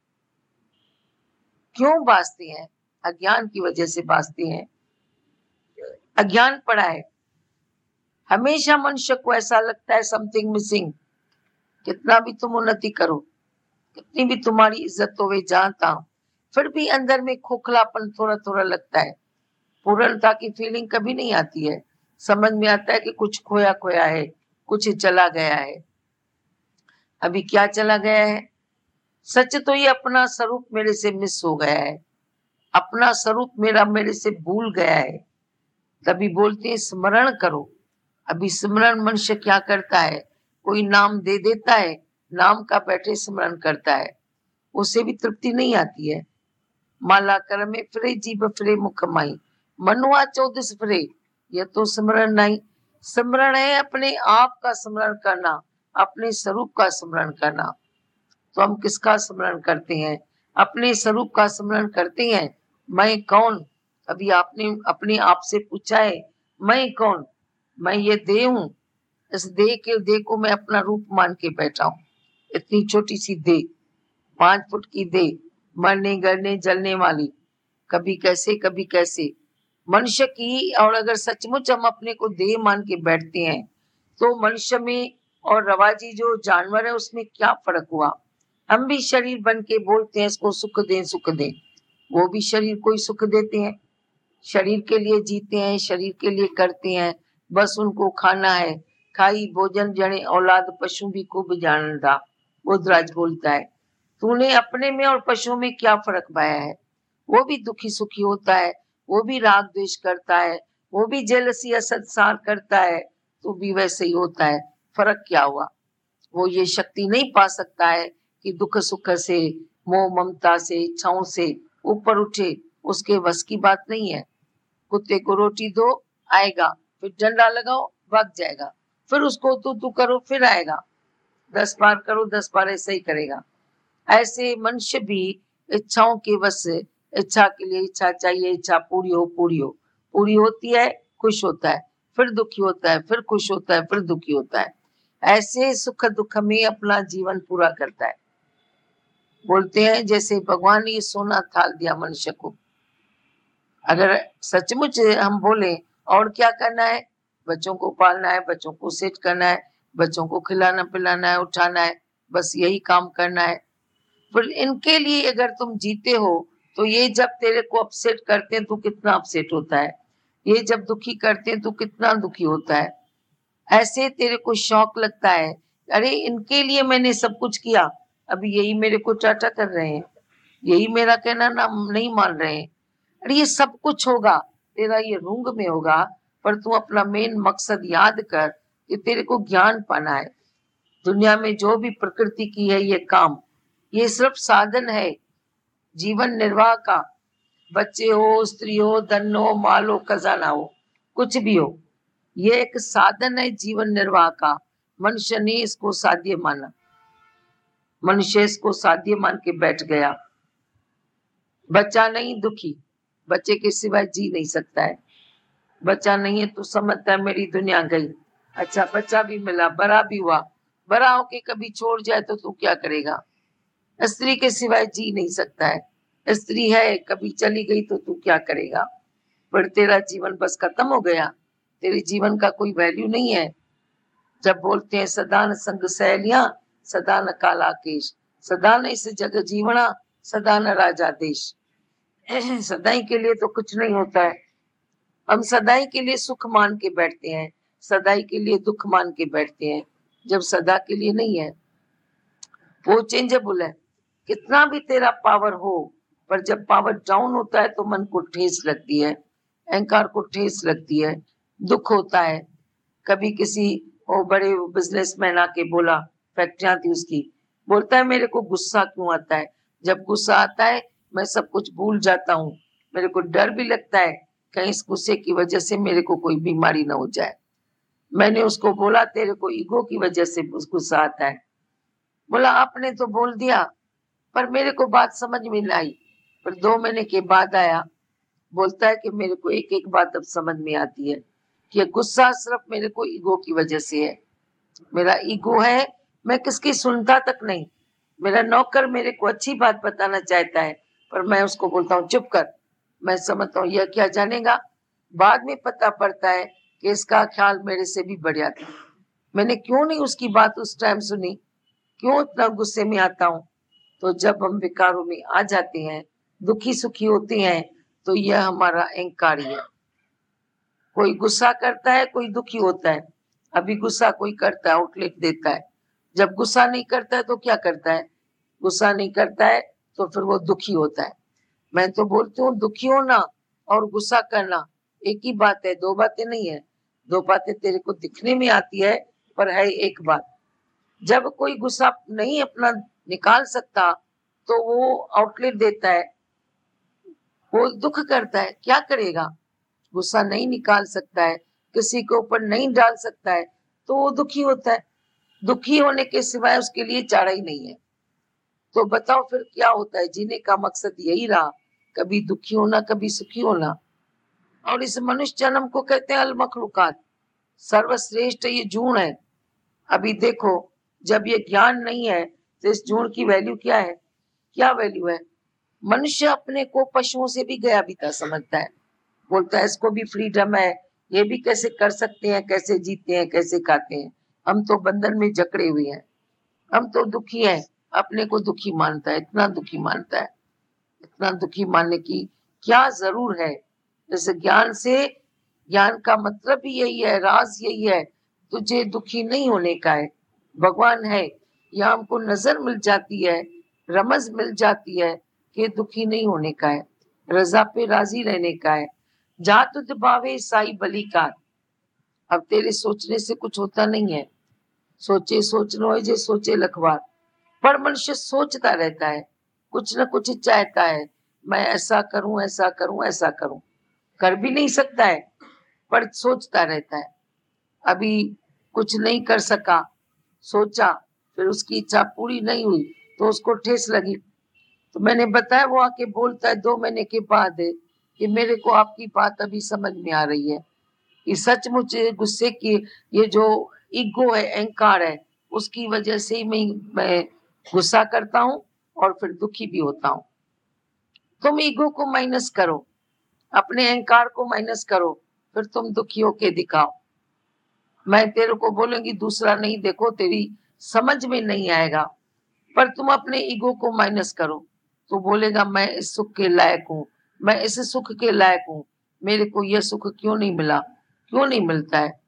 A: क्यों बासते हैं? अज्ञान की वजह से बासते हैं। अज्ञान पड़ा है। हमेशा मनुष्य को ऐसा लगता है समथिंग मिसिंग। कितना भी तुम उन्नति करो, कितनी भी तुम्हारी इज्जत होवे जहां तहां, फिर भी अंदर में खोखलापन थोड़ा थोड़ा लगता है। पूर्णता की फीलिंग कभी नहीं आती है। समझ में आता है कि कुछ खोया खोया है, कुछ चला गया है। अभी क्या चला गया है? सच तो ये अपना स्वरूप मेरे से मिस हो गया है, अपना स्वरूप मेरा मेरे से भूल गया है। तभी बोलते हैं स्मरण करो। अभी स्मरण मनुष्य क्या करता है? कोई नाम दे देता है, नाम का बैठे स्मरण करता है, उसे भी तृप्ति नहीं आती है। माला कर में फिरे जीव फिरे मुख माई, मनुआ चौदिस फिरे, यह तो स्मरण नहीं। स्मरण है अपने आप का स्मरण करना, अपने स्वरूप का स्मरण करना। तो हम किसका स्मरण करते हैं? अपने स्वरूप का स्मरण करते हैं। मैं कौन? अभी आपने अपने आप से पूछा है, मैं कौन? मैं ये देह हूं। इस देह के देह को मैं अपना रूप मान के बैठा हूं। इतनी छोटी सी देह, पांच फुट की देह, मरने गलने जलने वाली, कभी कैसे कभी कैसे मनुष्य की। और अगर सचमुच हम अपने को देह मान के बैठते हैं, तो मनुष्य में और रवाजी जो जानवर है उसमें क्या फर्क हुआ? हम भी शरीर बन के बोलते हैं इसको सुख दें सुख दें, वो भी शरीर को ही सुख देते हैं। शरीर के लिए जीते हैं, शरीर के लिए करते हैं, बस उनको खाना है। खाई भोजन जने औलाद पशु भी खूब जानता, बुद्धराज बोलता है। तूने अपने में और पशुओं में क्या फर्क पाया है? वो भी दुखी सुखी होता है, वो भी राग द्वेष करता है, वो भी जेलसी असंसार करता है, तो भी वैसे ही होता है। फर्क क्या हुआ? वो ये शक्ति नहीं पा सकता है कि दुख सुख से, मोह ममता से, इच्छाओं से ऊपर उठे, उसके बस की बात नहीं है। कुत्ते को रोटी दो, आएगा, फिर डंडा लगाओ, भाग जाएगा, फिर उसको तू तू करो, फिर आएगा। दस बार करो, दस बार ऐसे ही करेगा। ऐसे मनुष्य भी इच्छाओं के बस से, इच्छा के लिए इच्छा चाहिए, इच्छा पूरी हो पूरी हो, पूरी होती है खुश होता है, फिर दुखी होता है, फिर खुश होता है, फिर दुखी होता है। ऐसे सुख दुख में अपना जीवन पूरा करता है। बोलते हैं जैसे भगवान ने ये सोना थाल दिया मनुष्य को। अगर सचमुच हम बोले और क्या करना है? बच्चों को पालना है, बच्चों को सेट करना है, बच्चों को खिलाना पिलाना है, उठाना है, बस यही काम करना है। फिर इनके लिए अगर तुम जीते हो, तो ये जब तेरे को अपसेट करते हैं तो कितना अपसेट होता है, ये जब दुखी करते हैं तो कितना दुखी होता है। ऐसे तेरे को शौक लगता है, अरे इनके लिए मैंने सब कुछ किया, अभी यही मेरे को टाटा कर रहे हैं, यही मेरा कहना ना नहीं मान रहे हैं। अरे ये सब कुछ होगा, तेरा ये रूंग में होगा, पर तू अपना मेन मकसद याद कर कि तेरे को ज्ञान पाना है। दुनिया में जो भी प्रकृति की है ये काम, ये सिर्फ साधन है जीवन निर्वाह का। बच्चे हो, स्त्री हो, धन हो, माल हो, खजाना हो, कुछ भी हो, ये एक साधन है जीवन निर्वाह का। मनुष्य ने इसको साध्य माना, मनुष्य इसको साध्य मान के बैठ गया। बच्चा नहीं दुखी, बच्चे के सिवाय जी नहीं सकता है। बच्चा नहीं है तो समझता है मेरी दुनिया गई। अच्छा बच्चा भी मिला, बड़ा भी हुआ, बड़ा होके कभी छोड़ जाए तो तू क्या करेगा? स्त्री के सिवाय जी नहीं सकता है। स्त्री है कभी चली गई तो तू क्या करेगा? पर तेरा जीवन बस खत्म हो गया, तेरे जीवन का कोई वैल्यू नहीं है। जब बोलते हैं सदा न संग सहेलियां, सदा न काला केश, सदा न इस जग जीवना, सदा न राजा देश। सदाई के लिए तो कुछ नहीं होता है। हम सदाई के लिए सुख मान के बैठते हैं, सदाई के लिए दुख मान के बैठते हैं, जब सदा के लिए नहीं है। वो चेंजेबल है। कितना भी तेरा पावर हो, पर जब पावर डाउन होता है तो मन को ठेस लगती है, अहंकार को ठेस लगती है, दुख होता है। कभी किसी वो बड़े बिजनेसमैन आके बोला, फैक्ट्रियां थी उसकी, बोलता है मेरे को गुस्सा क्यों आता है? जब गुस्सा आता है मैं सब कुछ भूल जाता हूँ, मेरे को डर भी लगता है कहीं इस गुस्से की वजह से मेरे को कोई बीमारी ना हो जाए। मैंने उसको बोला तेरे को ईगो की वजह से गुस्सा आता है। बोला आपने तो बोल दिया, पर मेरे को बात समझ में नहीं आई। पर दो महीने के बाद आया, बोलता है कि मेरे को एक एक बात अब समझ में आती है कि गुस्सा सिर्फ मेरे को ईगो की वजह से है। मेरा ईगो है, मैं किसकी सुनता तक नहीं। मेरा नौकर मेरे को अच्छी बात बताना चाहता है, पर मैं उसको बोलता हूँ चुप कर। मैं समझता हूँ यह क्या जानेगा। बाद में पता पड़ता है कि इसका ख्याल मेरे से भी बढ़िया था। मैंने क्यों नहीं उसकी बात उस टाइम सुनी, क्यों इतना गुस्से में आता हूँ? तो जब हम विकारों में आ जाते हैं, दुखी सुखी होते हैं, तो यह हमारा अहंकार है। कोई गुस्सा करता है, कोई दुखी होता है। अभी गुस्सा कोई करता है, आउटलेट देता है। जब गुस्सा नहीं करता है तो क्या करता है? गुस्सा नहीं करता है तो फिर वो दुखी होता है। मैं तो बोलती हूँ दुखी होना और गुस्सा करना एक ही बात है, दो बातें नहीं है। दो बातें तेरे को दिखने में आती है, पर है एक बात। जब कोई गुस्सा नहीं अपना निकाल सकता तो वो आउटलेट देता है, वो दुख करता है। क्या करेगा? गुस्सा नहीं निकाल सकता है, किसी के ऊपर नहीं डाल सकता है, तो वो दुखी होता है। दुखी होने के सिवाय उसके लिए चारा ही नहीं है। तो बताओ फिर क्या होता है? जीने का मकसद यही रहा, कभी दुखी होना कभी सुखी होना। और इस मनुष्य जन्म को कहते हैं अल मखलूकात, सर्वश्रेष्ठ ये जून है। अभी देखो जब ये ज्ञान नहीं है तो इस जून की वैल्यू क्या है? क्या वैल्यू है? मनुष्य अपने को पशुओं से भी गया बीता समझता है, बोलता है इसको भी फ्रीडम है, ये भी कैसे कर सकते हैं, कैसे जीते हैं, कैसे खाते हैं। हम तो बंधन में जकड़े हुए हैं, हम तो दुखी हैं। अपने को दुखी मानता है, इतना दुखी मानता है। इतना दुखी मानने की क्या जरूर है? जैसे ज्ञान से, ज्ञान का मतलब भी यही है, राज यही है, तुझे दुखी नहीं होने का है। भगवान है, यह हमको नजर मिल जाती है, रमज मिल जाती है कि दुखी नहीं होने का है, रजा पे राजी रहने का है। जा तुझ भावे साई बलिकार। अब तेरे सोचने से कुछ होता नहीं है, सोचे सोचनो है जे सोचे लखवार। पर मनुष्य सोचता रहता है, कुछ न कुछ चाहता है, मैं ऐसा करूं ऐसा करूं ऐसा करूं। कर भी नहीं सकता है, पर सोचता रहता है। अभी कुछ नहीं कर सका, सोचा, फिर उसकी इच्छा पूरी नहीं हुई तो उसको ठेस लगी। तो मैंने बताया, वो आके बोलता है दो महीने के बाद कि मेरे को आपकी बात अभी समझ में आ रही है कि सचमुच गुस्से की ये जो ईगो है, अहंकार है, उसकी वजह से ही मैं मैं गुस्सा करता हूँ और फिर दुखी भी होता हूँ। तुम ईगो को माइनस करो, अपने अहंकार को माइनस करो, फिर तुम दुखी होके दिखाओ। मैं तेरे को बोलूंगी दूसरा नहीं देखो, तेरी समझ में नहीं आएगा, पर तुम अपने ईगो को माइनस करो तो बोलेगा मैं इस सुख के लायक हूँ, मैं इस सुख के लायक हूँ, मेरे को यह सुख क्यों नहीं मिला? क्यों नहीं मिलता है?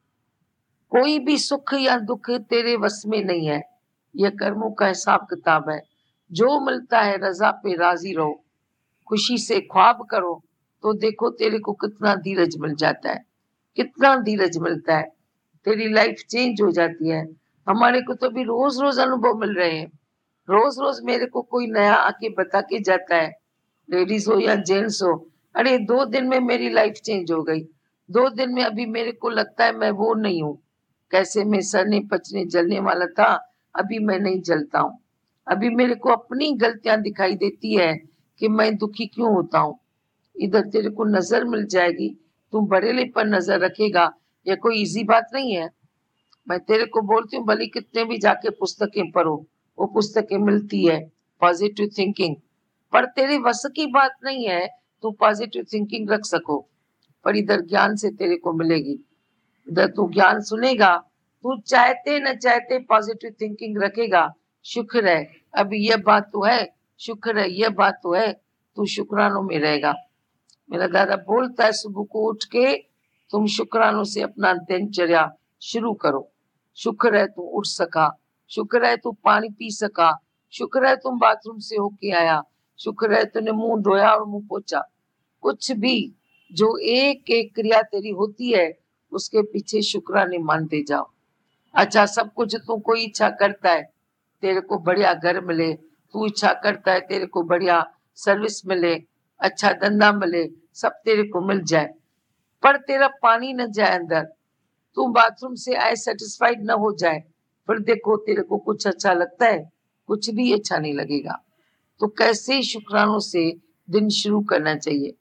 A: कोई भी सुख या दुख तेरे वश में नहीं है, यह कर्मों का हिसाब किताब है। जो मिलता है रजा पे राजी रहो, खुशी से ख्वाब करो, तो देखो तेरे को कितना धीरज मिल जाता है, कितना धीरज मिलता है, तेरी लाइफ चेंज हो जाती है। हमारे को तो भी रोज रोज अनुभव मिल रहे हैं, रोज रोज मेरे को कोई नया आके बता के जाता है, लेडीज हो या जेंट्स हो, अरे दो दिन में मेरी लाइफ चेंज हो गई, दो दिन में अभी मेरे को लगता है मैं वो नहीं हूँ। कैसे मैं सड़ने पचने जलने वाला था, अभी मैं नहीं जलता हूँ। अभी मेरे को अपनी गलतियां दिखाई देती है कि मैं दुखी क्यों होता हूँ। इधर तेरे को नजर मिल जाएगी, तू बरेली पर नजर रखेगा। ये कोई इजी बात नहीं है। मैं तेरे को बोलती हूँ भले कितने भी जाके पुस्तकें पढ़ो, वो पुस्तकें मिलती है पॉजिटिव थिंकिंग, पर तेरे वश की बात नहीं है तू पॉजिटिव थिंकिंग रख सको। पर इधर ज्ञान से तेरे को मिलेगी। इधर तू ज्ञान सुनेगा, तू चाहते न चाहते पॉजिटिव थिंकिंग रखेगा। शुक्र है अभी यह बात तो है, शुक्र है यह बात तो है, तू शुक्रानों में रहेगा। मेरा दादा बोलता है सुबह को उठ के तुम शुक्रानों से अपना दिनचर्या शुरू करो। शुक्र है तू उठ सका, शुक्र है तू पानी पी सका, शुक्र है तुम बाथरूम से होके आया, शुक्र है तूने मुंह धोया और मुंह पोछा। कुछ भी जो एक एक क्रिया तेरी होती है उसके पीछे शुक्राने मानते जाओ। अच्छा, सब कुछ तू कोई इच्छा करता है तेरे को बढ़िया घर मिले, तू इच्छा करता है तेरे को बढ़िया सर्विस मिले, अच्छा धंधा मिले, सब तेरे को मिल जाए, पर तेरा पानी न जाए अंदर, तू बाथरूम से आए सेटिस्फाइड न हो जाए, फिर देखो तेरे को कुछ अच्छा लगता है? कुछ भी अच्छा नहीं लगेगा। तो कैसे शुक्रानों से दिन शुरू करना चाहिए।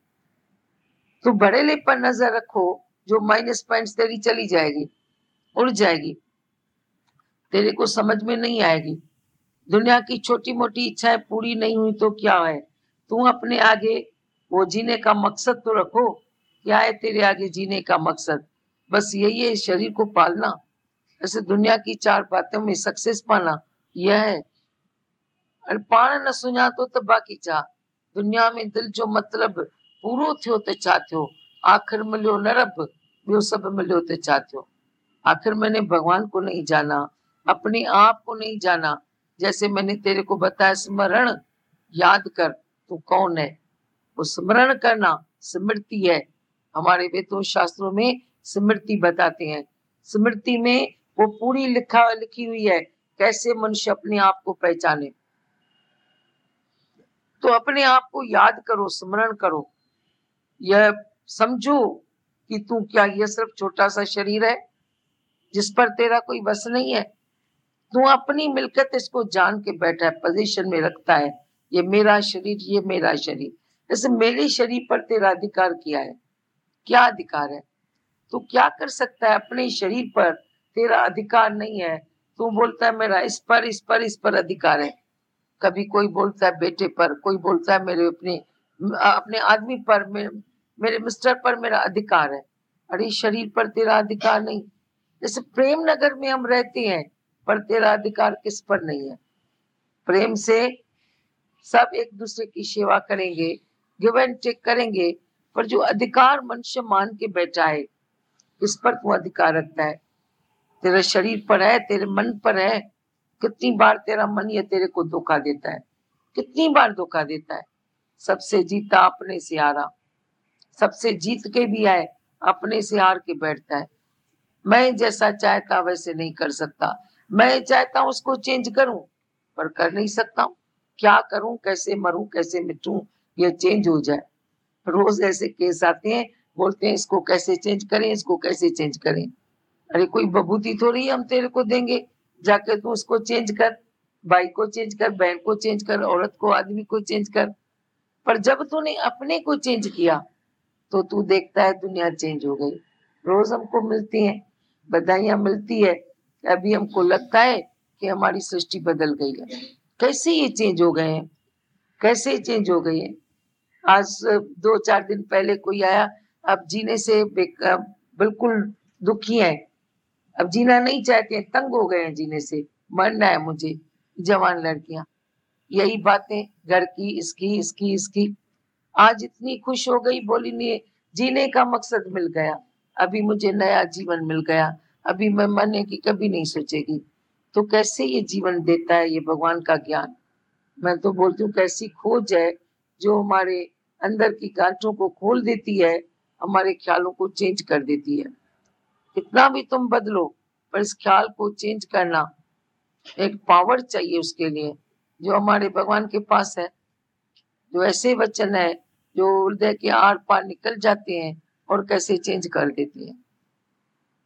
A: तो बड़ेले पर नजर रखो, जो माइनस पॉइंट्स तेरी चली जाएगी, उड़ जाएगी, तेरे को समझ में नहीं आएगी। दुनिया की छोटी मोटी इच्छाएं पूरी नहीं हुई तो क्या है, तू अपने आगे वो जीने का मकसद तो रखो। क्या है तेरे आगे जीने का मकसद? बस यही है, शरीर को पालना। ऐसे दुनिया की चार बातों में सक्सेस पाना यह है। और पाण न सुझा तो तबा की चाह, दुनिया में दिल जो मतलब पूरो थियो ते छा थियो, आखिर मिलियो न रब, ॿियो सभु मिलियो ते छा थियो। आखिर मैंने भगवान को नहीं जाना, अपने आप को नहीं जाना। जैसे मैंने तेरे को बताया स्मरण, याद कर तू कौन है। वो स्मरण करना स्मृति है। हमारे वेदों शास्त्रों में स्मृति बताते हैं। स्मृति में वो पूरी लिखा लिखी हुई है कैसे मनुष्य अपने आप को पहचाने। तो अपने आप को याद करो, स्मरण करो, यह समझो कि तू क्या यह सिर्फ छोटा सा शरीर है जिस पर तेरा कोई बस नहीं है। तू अपनी मिलकत इसको जान के बैठा है, पोजीशन में रखता है, ये मेरा शरीर, ये मेरा शरीर। जैसे मेरे शरीर पर तेरा अधिकार किया है, क्या अधिकार है? तू क्या कर सकता है? अपने शरीर पर तेरा अधिकार नहीं है। तू बोलता है मेरा इस पर इस पर इस पर अधिकार है। कभी कोई बोलता है बेटे पर, कोई बोलता है मेरे अपने अपने आदमी पर, मेरे, मेरे मिस्टर पर मेरा अधिकार है। अरे शरीर पर तेरा अधिकार नहीं। जैसे प्रेम नगर में हम रहते हैं, पर तेरा अधिकार किस पर नहीं है। प्रेम से सब एक दूसरे की सेवा करेंगे, गिव एंड टेक करेंगे, पर जो अधिकार मनुष्य मान के बैठा है, किस पर तू अधिकार रखता है? तेरे शरीर पर है, तेरे मन पर है। कितनी बार तेरा मन ये तेरे को धोखा देता है, कितनी बार धोखा देता है। सबसे जीता अपने से हारा, सबसे जीत के भी आए अपने से हार के बैठता है। मैं जैसा चाहता वैसे नहीं कर सकता, मैं चाहता हूं उसको चेंज करूं पर कर नहीं सकता हूं। क्या करूं, कैसे मरूं, कैसे मिटूं, ये चेंज हो जाए। रोज ऐसे केस आते हैं, बोलते हैं इसको कैसे चेंज करें, इसको कैसे चेंज करें। अरे कोई बबूती थोड़ी हम तेरे को देंगे जाके तू उसको चेंज कर। भाई को चेंज कर, बहन को चेंज कर, औरत को, आदमी को चेंज कर। पर जब तूने अपने को चेंज किया तो तू देखता है दुनिया चेंज हो गई। रोज हमको मिलती है बधाइयां, मिलती है, अभी हमको लगता है कि हमारी सृष्टि बदल गई है। कैसे ये चेंज हो गए हैं, कैसे चेंज हो गई है। आज दो चार दिन पहले कोई आया, अब जीने से बिल्कुल दुखी है, अब जीना नहीं चाहते हैं, तंग हो गए हैं जीने से, मरना है मुझे। जवान लड़कियां यही बातें, घर की, इसकी इसकी इसकी। आज इतनी खुश हो गई, बोली नहीं जीने का मकसद मिल गया, अभी मुझे नया जीवन मिल गया, अभी मैं मरने की कभी नहीं सोचेगी। तो कैसे ये जीवन देता है ये भगवान का ज्ञान। मैं तो बोलती हूँ कैसी खोज है जो हमारे अंदर की गांठों को खोल देती है, हमारे ख्यालों को चेंज कर देती है। कितना भी तुम बदलो, पर इस ख्याल को चेंज करना एक पावर चाहिए उसके लिए, जो हमारे भगवान के पास है। जो ऐसे वचन है जो हृदय के आर पार निकल जाते हैं और कैसे चेंज कर देते हैं।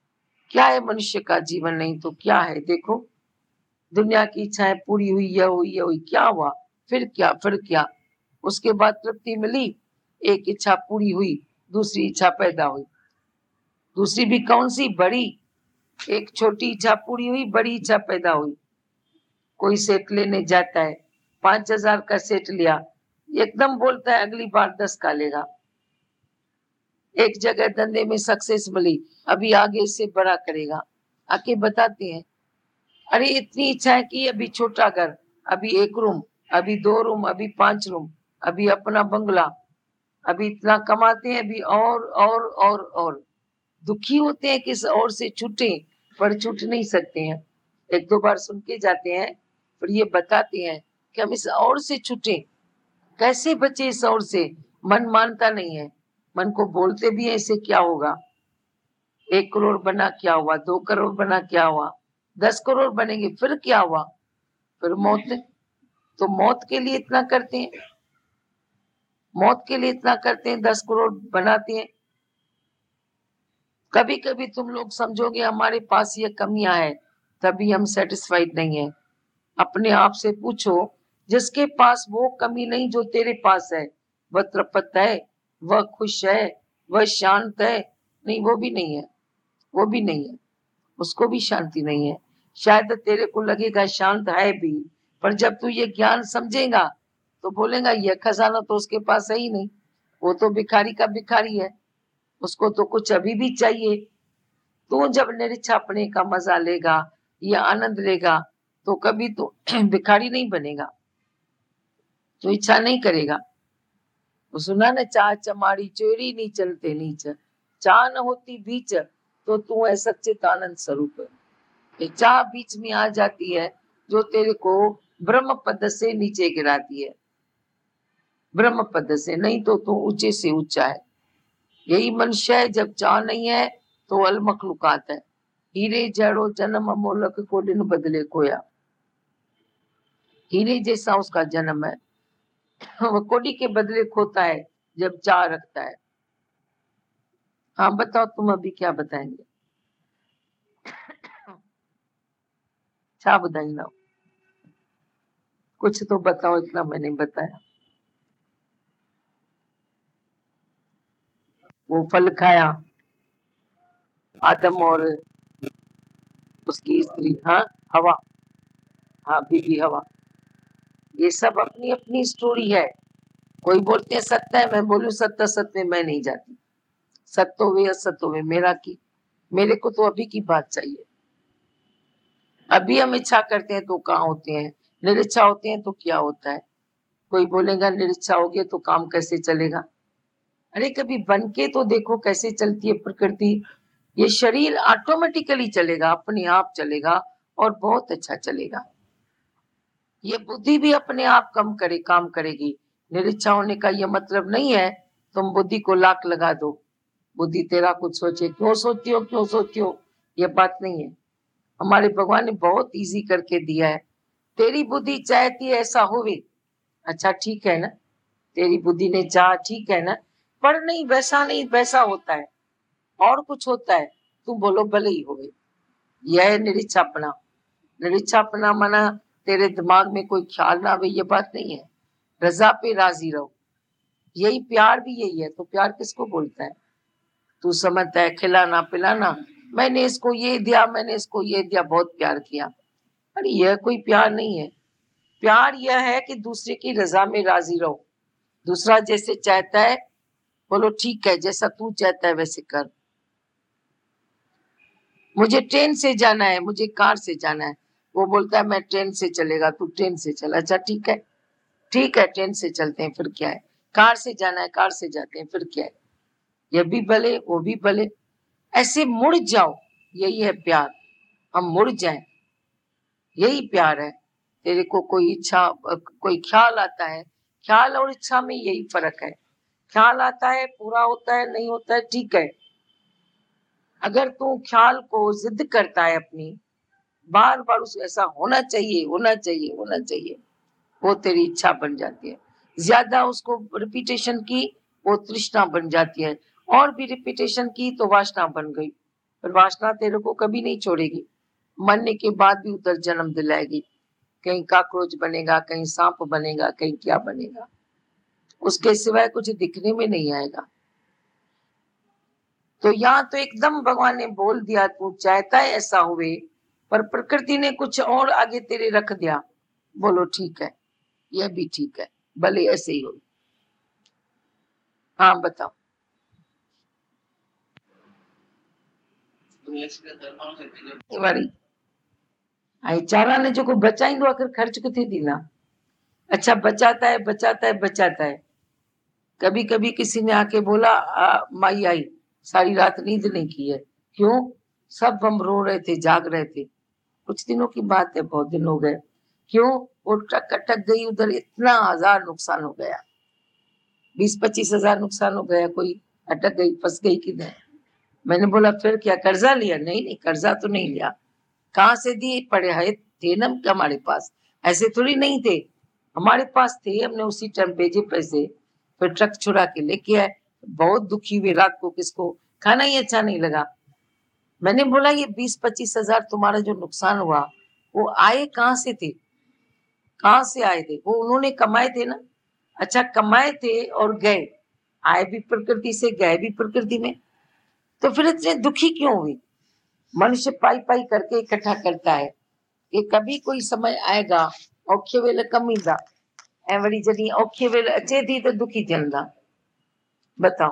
A: क्या है मनुष्य का जीवन? नहीं तो क्या है? देखो, दुनिया की इच्छाएं पूरी हुई, यह हुई, यह हुई, क्या हुआ? फिर क्या? फिर क्या? उसके बाद तृप्ति मिली, एक इच्छा पूरी हुई, दूसरी इच्छा पैदा हुई। दूसरी भी कौन सी? बड़ी। एक छोटी इच्छा पूरी हुई, बड़ी इच्छा पैदा हुई। कोई सेट लेने जाता है, पांच हजार का सेट लिया, एकदम बोलता है अगली बार दस का लेगा। एक जगह धंधे में सक्सेस मिली, अभी आगे इससे बड़ा करेगा। आके बताते हैं, अरे इतनी इच्छा है कि अभी छोटा घर, अभी एक रूम, अभी दो रूम, अभी पांच रूम, अभी अपना बंगला, अभी इतना कमाते हैं, अभी और और और और दुखी होते हैं कि इस और से छूटे, पर छूट नहीं सकते हैं। एक दो बार सुन के जाते हैं, फिर ये बताते हैं कि हम इस और से छूटे, कैसे बचे इस और से? मन मानता नहीं है, मन को बोलते भी है इससे क्या होगा? एक करोड़ बना क्या हुआ? दो करोड़ बना क्या हुआ? दस करोड़ बनेंगे फिर क्या हुआ? फिर मौत। तो मौत के लिए इतना करते हैं, मौत के लिए इतना करते हैं, दस करोड़ बनाते हैं। कभी कभी तुम लोग समझोगे हमारे पास ये कमियां है, तभी हम सेटिस्फाइड नहीं है। अपने आप से पूछो, जिसके पास वो कमी नहीं जो तेरे पास है, वह तृप्त है, वह खुश है, वह शांत है? नहीं, वो भी नहीं है, वो भी नहीं है, उसको भी शांति नहीं है। शायद तेरे को लगेगा शांत है भी, पर जब तू ये ज्ञान समझेगा तो बोलेगा यह खजाना तो उसके पास है ही नहीं, वो तो भिखारी का भिखारी है, उसको तो कुछ अभी भी चाहिए। तू जब निरीक्षापने का मजा लेगा या आनंद लेगा तो कभी तो भिखारी नहीं बनेगा, तो इच्छा नहीं करेगा। वो सुना ना, चाह चमाड़ी चोरी नहीं चलते नीच, चाह न होती बीच तो तू है सच्चित आनंद स्वरूप। ये चाह बीच में आ जाती है जो तेरे को ब्रह्म पद से नीचे गिराती है, ब्रह्म पद से, नहीं तो तू ऊंचे से ऊंचा है। यही मनुष्य है, जब चाह नहीं है तो अल मखलूकात है। हीरे जड़ो जन्म अमोलक को दिन बदले खोया, हीरे जैसा उसका जन्म है, वो कोडी के बदले खोता है जब चाह रखता है। हाँ बताओ, तुम अभी क्या बताएंगे? क्या बताएंगे? कुछ तो बताओ, इतना मैंने बताया। वो फल खाया, आदम और उसकी स्त्री, हाँ हवा, हाँ बीबी हवा, ये सब अपनी अपनी स्टोरी है। कोई बोलते हैं सत्य है, मैं बोलूं सत्य सत्य में मैं नहीं जाती, सत्य वे असत्य वे मेरा की, मेरे को तो अभी की बात चाहिए। अभी हम इच्छा करते हैं तो कहाँ होते हैं, निरीच्छा होते हैं तो क्या होता है? कोई बोलेगा निरीच्छा होगी तो काम कैसे चलेगा? अरे कभी बन के तो देखो कैसे चलती है प्रकृति। ये शरीर ऑटोमेटिकली चलेगा, अपने आप चलेगा और बहुत अच्छा चलेगा। ये बुद्धि भी अपने आप कम करे काम करेगी। निरीच्छा होने का ये मतलब नहीं है तुम बुद्धि को लाख लगा दो, बुद्धि तेरा कुछ सोचे, क्यों सोचती हो क्यों सोचती हो, ये बात नहीं है। हमारे भगवान ने बहुत इजी करके दिया है। तेरी बुद्धि चाहती है ऐसा होवे, अच्छा ठीक है ना, तेरी बुद्धि ने चाहा, ठीक है ना, पर नहीं वैसा नहीं, वैसा होता है और कुछ होता है, तुम बोलो भले ही होवे। यह है निरीक्षापना। निरीक्षापना माना तेरे दिमाग में कोई ख्याल ना आवे, ये बात नहीं है। रजा पे राजी रहो, यही प्यार भी यही है। तो प्यार किसको बोलता है? तू समझता है खिलाना पिलाना, मैंने इसको ये दिया, मैंने इसको ये दिया, बहुत प्यार किया। अरे यह कोई प्यार नहीं है। प्यार यह है कि दूसरे की रजा में राजी रहो, दूसरा जैसे चाहता है बोलो ठीक है, जैसा तू चाहता है वैसे कर। मुझे ट्रेन से जाना है, मुझे कार से जाना है, वो बोलता है मैं ट्रेन से चलेगा, तू ट्रेन से चल, अच्छा ठीक है, ठीक है ट्रेन से चलते हैं, फिर क्या है? कार से जाना है, कार से जाते हैं, फिर क्या है? ये भी भले वो भी भले, ऐसे मुड़ जाओ, यही है प्यार। हम मुड़ जाएं, यही प्यार है। तेरे को कोई इच्छा, कोई ख्याल आता है, ख्याल और इच्छा में यही फर्क है। ख्याल आता है, पूरा होता है, नहीं होता है, ठीक है। अगर तू ख्याल को जिद करता है अपनी, बार बार उसको ऐसा होना चाहिए होना चाहिए होना चाहिए, वो तेरी इच्छा बन जाती है। ज्यादा उसको रिपीटेशन की, वो तृष्णा बन जाती है, और भी रिपीटेशन की तो वासना बन गई। पर वासना तेरे को कभी नहीं छोड़ेगी, मरने के बाद भी उधर जन्म दिलाएगी। कहीं काकरोच बनेगा, कहीं सांप बनेगा, कहीं क्या बनेगा, उसके सिवाय कुछ दिखने में नहीं आएगा। तो यहाँ तो एकदम भगवान ने बोल दिया तू चाहता है ऐसा हुए, पर प्रकृति ने कुछ और आगे तेरे रख दिया। बोलो ठीक है, यह भी ठीक है, भले ऐसे ही हो। हाँ बताओ। वरी आई चारा ने जो को बचाईंदो आखिर खर्च किथे थींदा। अच्छा बचाता है बचाता है बचाता है। कभी कभी किसी ने आके बोला आ, माई आई सारी रात नींद नहीं की है। क्यों? सब हम रो रहे थे, जाग रहे थे। कुछ दिनों की बात है, बहुत दिन हो गए। क्यों? वो टक अटक गई उधर, इतना हजार नुकसान हो गया, बीस पच्चीस हजार नुकसान हो गया। कोई अटक गई, फंस गई किधर। मैंने बोला फिर क्या कर्जा लिया? नहीं नहीं कर्जा तो नहीं लिया। कहाँ से दिए? पड़े है थे ना हमारे पास, ऐसे थोड़ी नहीं थे, हमारे पास थे, हमने उसी टाइम भेजे पैसे, फिर ट्रक छुड़ा के लेके आए। बहुत दुखी हुए रात को, किसको खाना ही अच्छा नहीं लगा। मैंने बोला ये बीस पच्चीस हजार तुम्हारा जो नुकसान हुआ वो आए कहाँ से थे? कहाँ से आए थे? वो उन्होंने कमाए थे ना। अच्छा कमाए थे और गए, आए भी प्रकृति से, गए भी प्रकृति में, तो फिर इतने दुखी क्यों हुए? मनुष्य पाई पाई करके इकट्ठा करता है कि कभी कोई समय आएगा औखे वेले कम ईंदा, ऐं वरी जॾहिं औखे वेले अचे थी तो दुखी थियंदा। बताओ,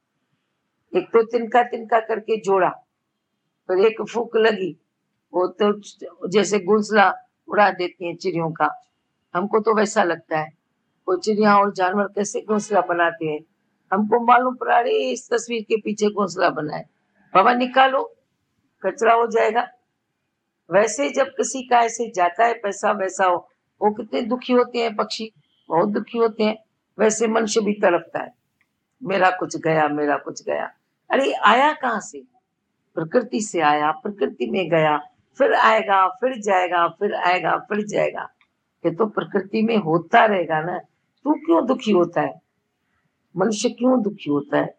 A: एक तो तिनका तिनका करके जोड़ा, फिर एक फूक लगी, वो तो जैसे घोंसला उड़ा देती है चिड़ियों का। हमको तो वैसा लगता है, वो चिड़िया और जानवर कैसे घोंसला बनाते हैं, हमको मालूम पड़ा रही इस तस्वीर के पीछे घोंसला बनाए, बाबा निकालो कचरा हो जाएगा। वैसे जब किसी का ऐसे जाता है पैसा वैसा हो, वो कितने दुखी होते हैं, पक्षी बहुत दुखी होते हैं। वैसे मनुष्य भी तड़पता है, मेरा कुछ गया, मेरा कुछ गया। अरे आया कहाँ से? प्रकृति से आया, प्रकृति में गया, फिर आएगा, फिर जाएगा, फिर आएगा, फिर जाएगा। ये तो प्रकृति में होता रहेगा ना। तू क्यों दुखी होता है? मनुष्य क्यों दुखी होता है?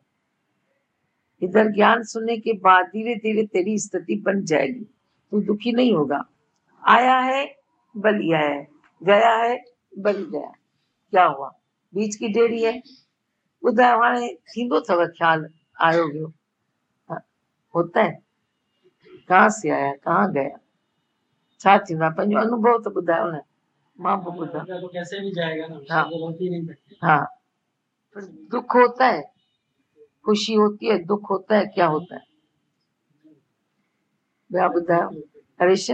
A: इधर ज्ञान सुनने के बाद धीरे धीरे तेरी स्थिति बन जाएगी, तू दुखी नहीं होगा। आया है बलि आया है, गया है बलि गया, क्या हुआ? बीच की डेरी है, ॿुधाए हाणे थींदो अथव ख्याल आयो वियो? होता है। कहाँ से आया, कहाँ गया, छा थींदा? पंहिंजो अनुभव तो ॿुधायो न। मां भी ॿुधा
B: तो कैसे भी जाएगा ना,
A: हाँ
B: गलती नहीं करती।
A: हाँ, दुख होता है, खुशी होती है, दुख होता है, क्या होता है? क्या बताओ हरीश?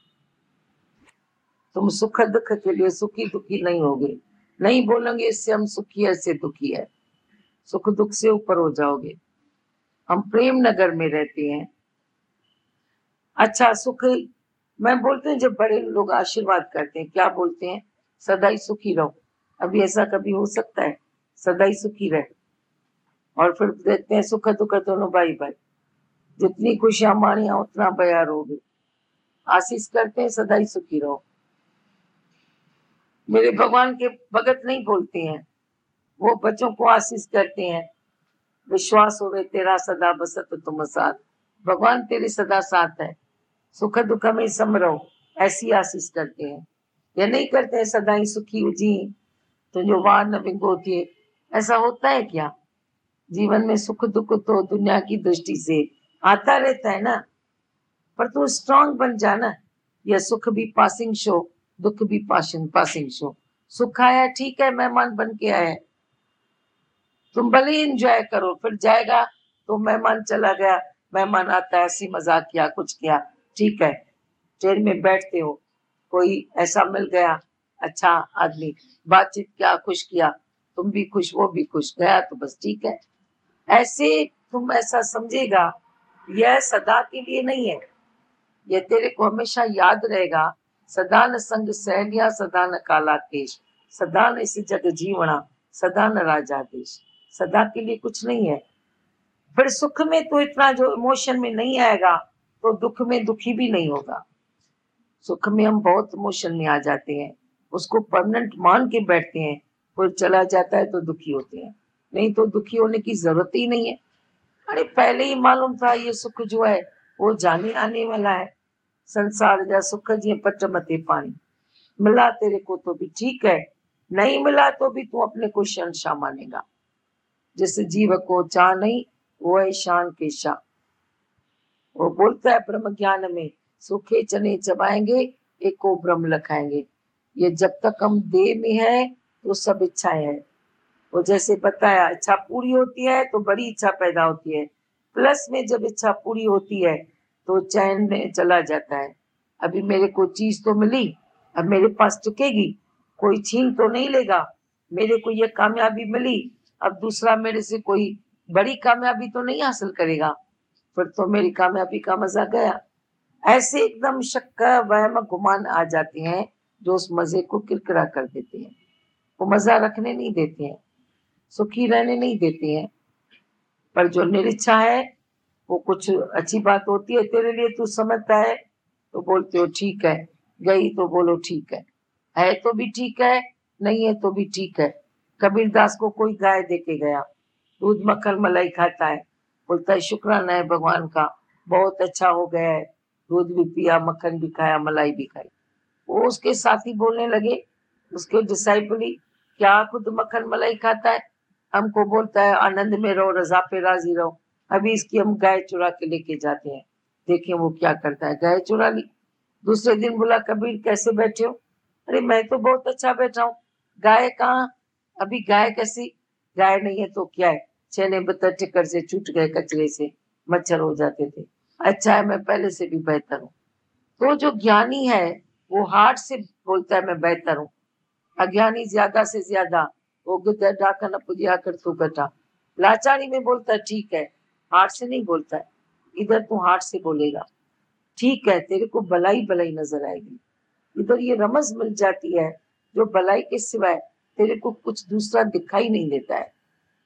A: तुम सुख दुख के लिए सुखी दुखी नहीं होगे, नहीं बोलेंगे इससे हम सुखी है, इससे दुखी है। सुख दुख से ऊपर हो जाओगे। हम प्रेम नगर में रहते हैं। अच्छा सुख, मैं बोलते हैं जब बड़े लोग आशीर्वाद करते हैं क्या बोलते हैं? सदा ही सुखी रहो। अभी ऐसा कभी हो सकता है? सदा ही सुखी रहे। और फिर देखते हैं सुख दुख दोनों भाई भाई, जितनी खुशियां मानिया उतना बया रोगे। आशीष करते हैं सदा ही सुखी रहो। मेरे भगवान के भगत नहीं बोलते हैं, वो बच्चों को आशीष करते हैं, विश्वास होवे तेरा सदा बसत तुम साथ। भगवान तेरे सदा साथ है, सुख दुख में सम रहो, ऐसी आशीष करते हैं। या नहीं करते हैं सदा ही सुखी हुजी तो जो वार न विंगो थिए? ऐसा होता है क्या? जीवन में सुख दुख तो दुनिया की दृष्टि से आता रहता है ना, पर तू स्ट्रांग बन जाना। यह सुख भी पासिंग शो, दुख भी पासिंग पासिंग शो। सुख आया ठीक है, मेहमान बन के आया, तुम भले एंजॉय करो, फिर जाएगा तो मेहमान चला गया, मेहमान आता है, हंसी मजाक किया, कुछ किया, ठीक है। ट्रेन में बैठते हो, कोई ऐसा मिल गया अच्छा आदमी, बातचीत किया, खुश किया, तुम भी खुश वो भी खुश, गया तो बस ठीक है। ऐसे तुम ऐसा समझेगा, यह सदा के लिए नहीं है, यह तेरे को हमेशा याद रहेगा। सदा न संग सहेलिया, सदा न काला केश, सदा न इस जग जीवना, सदा न राजा देश। सदा के लिए कुछ नहीं है। फिर सुख में तो इतना जो इमोशन में नहीं आएगा तो दुख में दुखी भी नहीं होगा। सुख में हम बहुत इमोशन में आ जाते हैं, उसको परमानेंट मान के बैठते हैं, कोई चला जाता है तो दुखी होते हैं, नहीं तो दुखी होने की जरूरत ही नहीं है। अरे पहले ही मालूम था ये सुख जो है वो जाने आने वाला है। संसार जा सुख जी पट मते पानी, मिला तेरे को तो भी ठीक है, नहीं मिला तो भी तू अपने को शहंशाह मानेगा। जिस जीव को चाह नहीं वो है शान के शाह। वो बोलता है ब्रह्म ज्ञान में सूखे चने चबाएंगे एक को ब्रह्म लखाएंगे। ये जब तक हम देह में है तो सब इच्छाएं है। वो जैसे बताया इच्छा पूरी होती है तो बड़ी इच्छा पैदा होती है, प्लस में जब इच्छा पूरी होती है तो चैन में चला जाता है। अभी मेरे को चीज तो मिली, अब मेरे पास टिकेगी, कोई छीन तो नहीं लेगा। मेरे को ये कामयाबी मिली, अब दूसरा मेरे से कोई बड़ी कामयाबी तो नहीं हासिल करेगा, फिर तो मेरी कामयाबी का मजा गया। ऐसे एकदम शक वहम गुमान आ जाते हैं जो उस मजे को किरकिरा कर देते हैं। वो मजा रखने नहीं देते हैं, सुखी रहने नहीं देते हैं। पर जो निरीच्छा है वो कुछ अच्छी बात होती है तेरे लिए, तू समझता है तो बोलते हो ठीक है, गई तो बोलो ठीक है, है तो भी ठीक है, नहीं है तो भी ठीक है। कबीरदास को कोई गाय देके गया, दूध मक्खन मलाई खाता है, बोलता है शुक्राना है भगवान का, बहुत अच्छा हो गया है, दूध भी पिया, मक्खन भी खाया, मलाई भी खाई। वो उसके साथी बोलने लगे, उसके डिसाइपल ही, क्या खुद मक्खन मलाई खाता है, हमको बोलता है आनंद में रहो, रजा पे राजी रहो, अभी इसकी हम गाय चुरा के लेके जाते हैं, देखें वो क्या करता है। गाय चुरा ली। दूसरे दिन बोला कबीर कैसे बैठे हो, अरे मैं तो बहुत अच्छा बैठा हूँ, गाय कहाँ, अभी गाय कैसी, गाय नहीं है तो क्या है, छेने बत्तर टिकर से छूट गए, कचरे से मच्छर हो जाते थे, अच्छा है मैं पहले से भी बेहतर हूँ। तो जो ज्ञानी है वो हार्ट से बोलता है मैं बेहतर हूँ, अज्ञानी ज्यादा से ज्यादा वो गिद्ध डाका न पुजिया कर तू कटा, लाचारी में बोलता है ठीक है, हार्ट से नहीं बोलता है। इधर तू हार्ट से बोलेगा ठीक है, तेरे को भलाई भलाई नजर आएगी। इधर ये रमज मिल जाती है जो भलाई के सिवाय तेरे को कुछ दूसरा दिखाई नहीं देता है।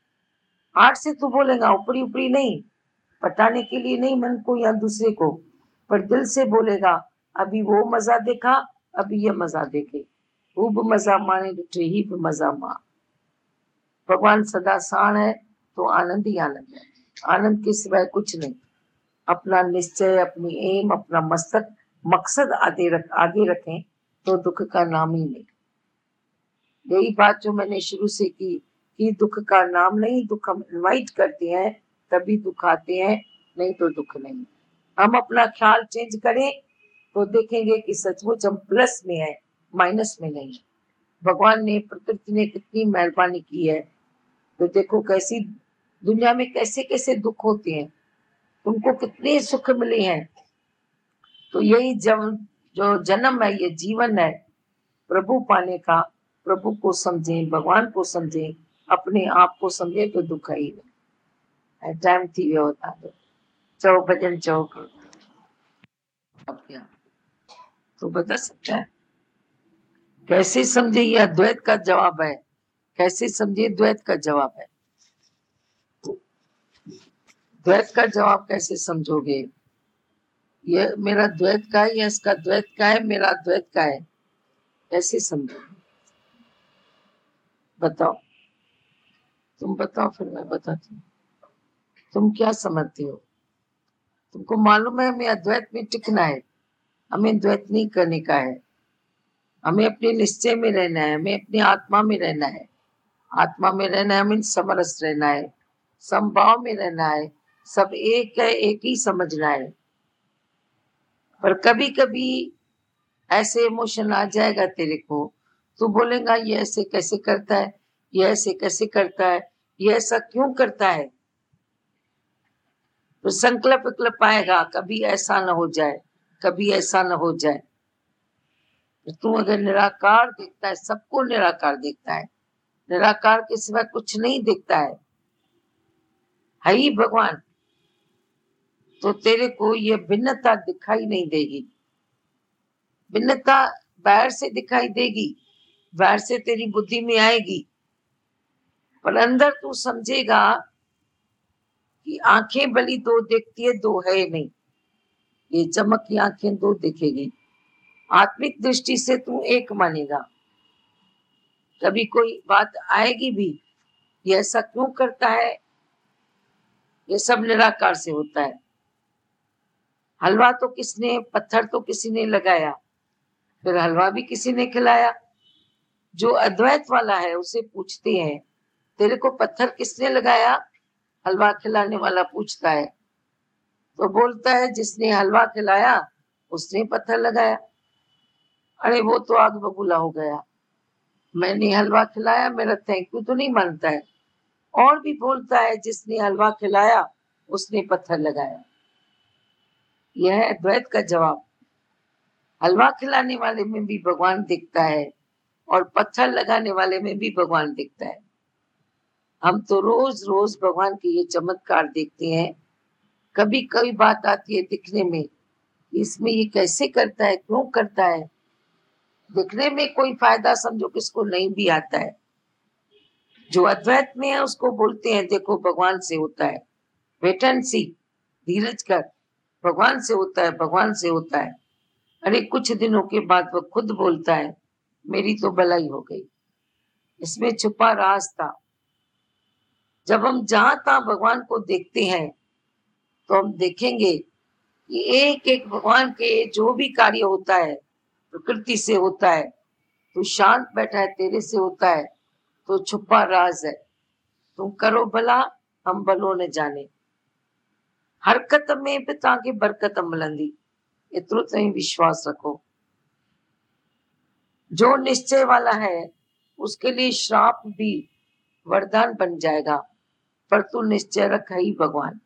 A: हार्ट से तू बोलेगा, ऊपरी ऊपरी नहीं, पटाने के लिए नहीं मन को या दूसरे को, पर दिल से बोलेगा अभी वो मजा देखा, अभी ये मजा देखे, खूब मजा माने डुठे ही मजा मां। भगवान सदा साण है तो आनंद ही आनंद है, आनंद के सिवाय कुछ नहीं। अपना निश्चय, अपनी एम, अपना मस्तक मकसद आगे रख आगे रखें तो दुख का नाम ही नहीं। यही बात जो मैंने शुरू से की कि दुख का नाम नहीं, दुख हम इनवाइट करते हैं तभी दुख आते हैं, नहीं तो दुख नहीं। हम अपना ख्याल चेंज करें तो देखेंगे कि सचमुच हम प्लस में है, माइनस में नहीं। भगवान ने, प्रकृति ने कितनी मेहरबानी की है, तो देखो कैसी दुनिया में कैसे कैसे दुख होते हैं, तुमको कितने सुख मिले हैं। तो यही जब जो जन्म है, ये जीवन है प्रभु पाने का, प्रभु को समझे, भगवान को समझे, अपने आप को समझे तो दुख ही नहीं। टाइम थी वियो था चौ भजन चौ अब क्या तो बता सकता है, कैसे समझे, ये अद्वैत का जवाब है। कैसे समझे, द्वैत का जवाब है। द्वैत का जवाब कैसे समझोगे, ये मेरा द्वैत का है, या इसका द्वैत का है, मेरा द्वैत का है, कैसे समझोगे बताओ। तुम बताओ फिर मैं बताती हूँ, तुम क्या समझते हो। तुमको मालूम है हमें अद्वैत में टिकना है, हमें द्वैत नहीं करने का है, हमें अपने निश्चय में रहना है, हमें अपनी आत्मा में रहना है। आत्मा में रहना है हमें समरस रहना है, समभाव में रहना है, सब एक है, एक ही समझना है। पर कभी कभी ऐसे इमोशन आ जाएगा तेरे को, तू बोलेगा ये ऐसे कैसे करता है, ये ऐसे कैसे करता है, ये ऐसा क्यों करता है। तो संकल्प विकल्प आएगा, कभी ऐसा न हो जाए, कभी ऐसा न हो जाए। तू अगर निराकार देखता है, सबको निराकार देखता है, निराकार के सिवा कुछ नहीं देखता है, है ही भगवान, तो तेरे को ये भिन्नता दिखाई नहीं देगी। भिन्नता बाहर से दिखाई देगी, बाहर से तेरी बुद्धि में आएगी, पर अंदर तू समझेगा कि आंखें भली दो देखती है, दो है नहीं। ये चमक की आंखें दो दिखेगी, आत्मिक दृष्टि से तू एक मानेगा। कभी कोई बात आएगी भी, ये ऐसा क्यों करता है, ये सब निराकार से होता है। हलवा तो किसने, पत्थर तो किसी ने लगाया, फिर हलवा भी किसी ने खिलाया। जो अद्वैत वाला है उसे पूछते हैं तेरे को पत्थर किसने लगाया, हलवा खिलाने वाला पूछता है, तो बोलता है जिसने हलवा खिलाया उसने पत्थर लगाया। अरे वो तो आग बबूला हो गया, मैंने हलवा खिलाया, मेरा थैंक यू तो नहीं मानता है। और भी बोलता है जिसने हलवा खिलाया उसने पत्थर लगाया। यह है अद्वैत का जवाब। हलवा खिलाने वाले में भी भगवान दिखता है और पत्थर लगाने वाले में भी भगवान दिखता है। हम तो रोज रोज भगवान के ये चमत्कार देखते हैं। कभी कभी बात आती है दिखने में, इसमें ये कैसे करता है, क्यों करता है। दिखने में कोई फायदा समझो किसको नहीं भी आता है। जो अद्वैत में है उसको बोलते हैं देखो भगवान से होता है, वेट एंड सी, धीरज कर, भगवान से होता है, भगवान से होता है। अरे कुछ दिनों के बाद वो खुद बोलता है मेरी तो भलाई हो गई। इसमें छुपा राज था। जब हम जहां तहां भगवान को देखते हैं तो हम देखेंगे कि एक एक भगवान के जो भी कार्य होता है प्रकृति से होता है। तू शांत बैठा है तेरे से होता है, तो छुपा राज है। तुम करो भला हम भलो न जाने, हरकत में भी तव्हांखे बरकत मिलंदी, एतिरो ताईं विश्वास रखो। जो निश्चय वाला है उसके लिए श्राप भी वरदान बन जाएगा, पर तू निश्चय रख है ही भगवान,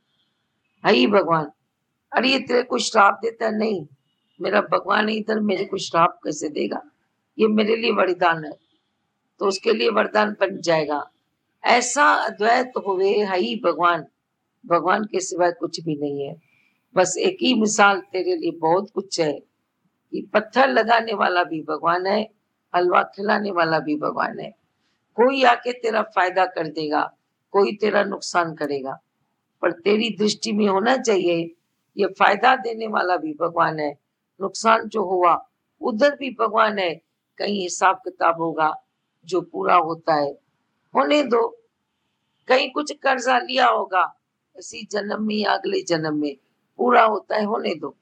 A: है ही भगवान। अरे ये तेरे को श्राप देता है, नहीं, मेरा भगवान है इधर, मेरे को श्राप कैसे देगा, ये मेरे लिए वरदान है, तो उसके लिए वरदान बन जाएगा। ऐसा अद्वैत हुए है ही भगवान, भगवान के सिवाय कुछ भी नहीं है। बस एक ही मिसाल तेरे लिए बहुत कुछ है कि पत्थर लगाने वाला भी भगवान है, हलवा खिलाने वाला भी भगवान है। कोई आके तेरा फायदा कर देगा, कोई तेरा नुकसान करेगा, पर तेरी दृष्टि में होना चाहिए ये फायदा देने वाला भी भगवान है, नुकसान जो हुआ उधर भी भगवान है। कहीं हिसाब किताब होगा जो पूरा होता है, होने दो। कहीं कुछ कर्जा लिया होगा इसी जन्म में या अगले जन्म में, पूरा होता है, होने दो।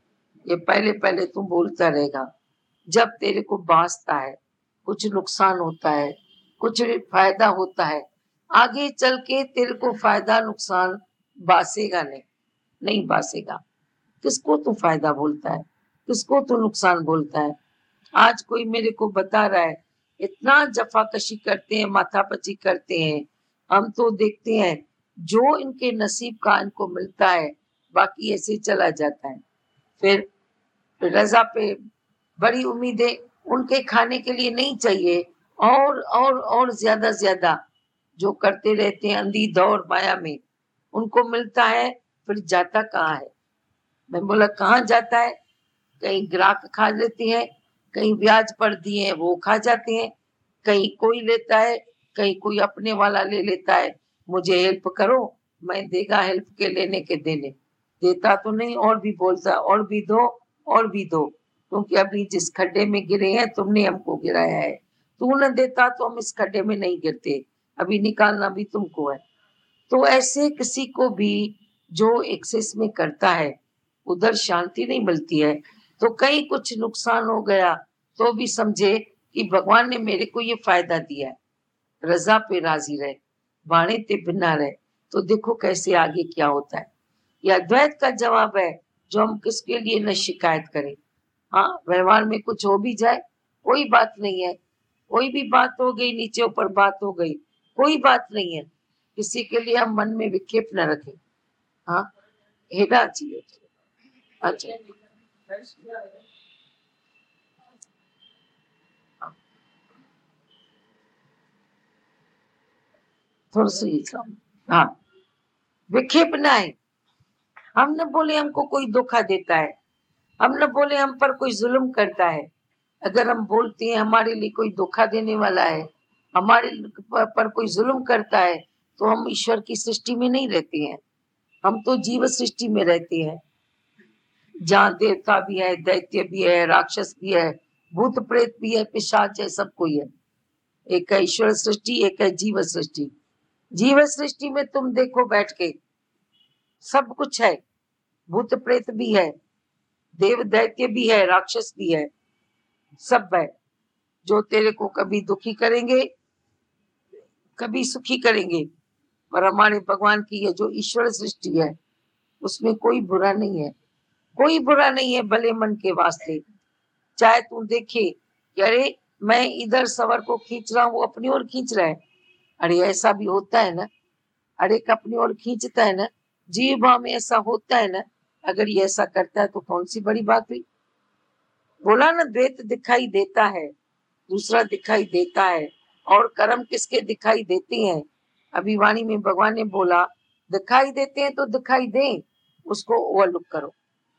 A: ये पहले पहले तू बोलता रहेगा, जब तेरे को बांसता है, कुछ नुकसान होता है, कुछ फायदा होता है, आगे चल के तेरे को फायदा नुकसान बासेगा नहीं, नहीं बासेगा। किसको तू फायदा बोलता है, किसको तू नुकसान बोलता है। आज कोई मेरे को बता रहा है इतना जफाकशी करते हैं, माथापची करते हैं, हम तो देखते हैं जो इनके नसीब का इनको मिलता है, बाकी ऐसे चला जाता है। फिर रजा पे बड़ी उम्मीदें उनके खाने के लिए नहीं चाहिए, और और और ज्यादा ज्यादा जो करते रहते हैं अंधी दौड़ माया में, उनको मिलता है, फिर जाता कहाँ है। मैं बोला कहाँ जाता है, कहीं ग्राहक खा लेते हैं, कहीं ब्याज पर दिए वो खा जाते हैं, कहीं कोई लेता है, कहीं कोई अपने वाला ले लेता है, मुझे हेल्प करो, मैं देगा हेल्प के लेने के देने, देता तो नहीं, और भी बोलता और भी दो और भी दो, क्योंकि अभी जिस खड्डे में गिरे हैं तुमने हमको गिराया है, तू न देता तो हम इस खड्डे में नहीं गिरते, अभी निकालना भी तुमको है। तो ऐसे किसी को भी जो एक्सेस में करता है उधर शांति नहीं मिलती है। तो कहीं कुछ नुकसान हो गया तो भी समझे कि भगवान ने मेरे को ये फायदा दिया है, रजा पे राजी रहे, बाणे ते बिना रहे, तो देखो कैसे आगे क्या होता है। यह अद्वैत का जवाब है जो हम किसके लिए न शिकायत करें। हाँ, व्यवहार में कुछ हो भी जाए कोई बात नहीं है, कोई भी बात हो गई, नीचे ऊपर बात हो गई, कोई बात नहीं है, किसी के लिए हम मन में विक्षेप न रखें। हाँ, हेडा चाहिए। अच्छा, थोड़ा सा हाँ, विक्षेप ना है। हम न बोले हमको कोई धोखा देता है, हम न बोले हम पर कोई जुल्म करता है। अगर हम बोलते हैं हमारे लिए कोई धोखा देने वाला है, हमारे पर कोई जुल्म करता है, तो हम ईश्वर की सृष्टि में नहीं रहते हैं, हम तो जीव सृष्टि में रहते हैं, जहाँ देवता भी है, दैत्य भी है, राक्षस भी है, भूत प्रेत भी है, पिशाच है, सब कोई है। एक है ईश्वर सृष्टि, एक है जीव सृष्टि। जीव सृष्टि में तुम देखो बैठ के सब कुछ है, भूत प्रेत भी है, देव दैत्य भी है, राक्षस भी है, सब है, जो तेरे को कभी दुखी करेंगे कभी सुखी करेंगे। पर हमारे भगवान की ये जो ईश्वर सृष्टि है उसमें कोई बुरा नहीं है, कोई बुरा नहीं है भले मन के वास्ते। चाहे तू देखे कि अरे मैं इधर सवर को खींच रहा हूँ, वो अपनी ओर खींच रहा है, अरे ऐसा भी होता है ना, अरे अपनी ओर खींचता है ना, जीव भाव में ऐसा होता है ना। अगर ये ऐसा करता है तो कौन सी बड़ी बात हुई। बोला ना, द्वैत दिखाई देता है, दूसरा दिखाई देता है, और कर्म किसके दिखाई देते हैं। अभी वाणी में भगवान ने बोला दिखाई देते हैं तो दिखाई दें, उसको ओवरलुक करो,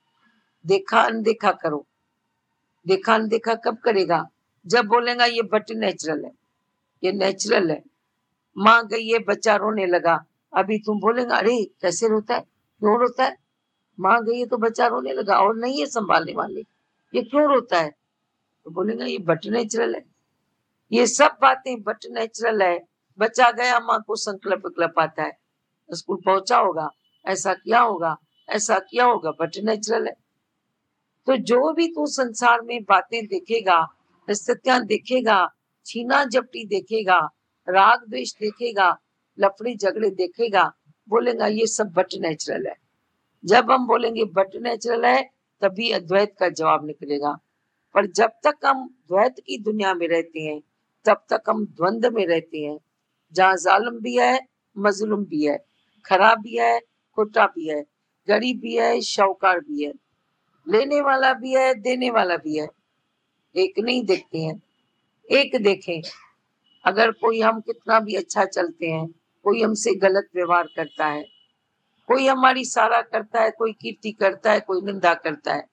A: देखा अनदेखा करो। देखा अनदेखा कब करेगा, जब बोलेगा ये बट नेचुरल है, ये नेचुरल है। माँ गई है, बच्चा रोने लगा, अभी तुम बोलेगा अरे कैसे रोता है, क्यों रोता है, माँ गई है तो बच्चा रोने लगा और नहीं है संभालने वाले, ये क्यों रोता है, तो बोलेगा ये बट नेचुरल है। ये सब बातें बट नेचुरल है। बच्चा गया, माँ को संकल्प विकल्प आता है, स्कूल पहुंचा होगा, ऐसा किया होगा, ऐसा किया होगा, बट नेचुरल है। तो जो भी तू संसार में बातें देखेगा, स्थितियां देखेगा, छीना झपटी देखेगा, राग द्वेष देखेगा, लफड़ी झगड़े देखेगा, बोलेगा ये सब बट नेचुरल है। जब हम बोलेंगे बट नेचुरल है तभी अद्वैत का जवाब निकलेगा। पर जब तक हम द्वैत की दुनिया में रहते हैं तब तक हम द्वंद्व में रहते हैं, जहाँ जालिम भी है, मजलूम भी है, खराब भी है, खोटा भी है, गरीब भी है, शाहूकार भी है, लेने वाला भी है, देने वाला भी है। एक नहीं देखते हैं, एक देखें। अगर कोई हम कितना भी अच्छा चलते हैं, कोई हमसे गलत व्यवहार करता है, कोई हमारी सारा करता है, कोई कीर्ति करता है, कोई निंदा करता है,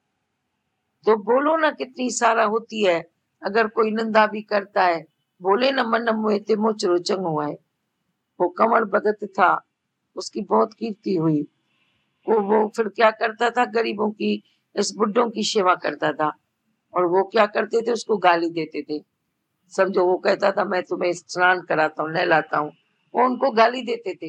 A: तो बोलो ना कितनी सारा होती है। अगर कोई निंदा भी करता है, बोले न मन मोहे ते मोचरो चंगो है। वो कमल भगत था, उसकी बहुत कीर्ति हुई। वो वो फिर क्या करता था, गरीबों की, इस बुड्ढों की सेवा करता था, और वो क्या करते थे, उसको गाली देते थे। समझो, वो कहता था मैं तुम्हें स्नान कराता हूँ, नहलाता हूँ, वो उनको गाली देते थे,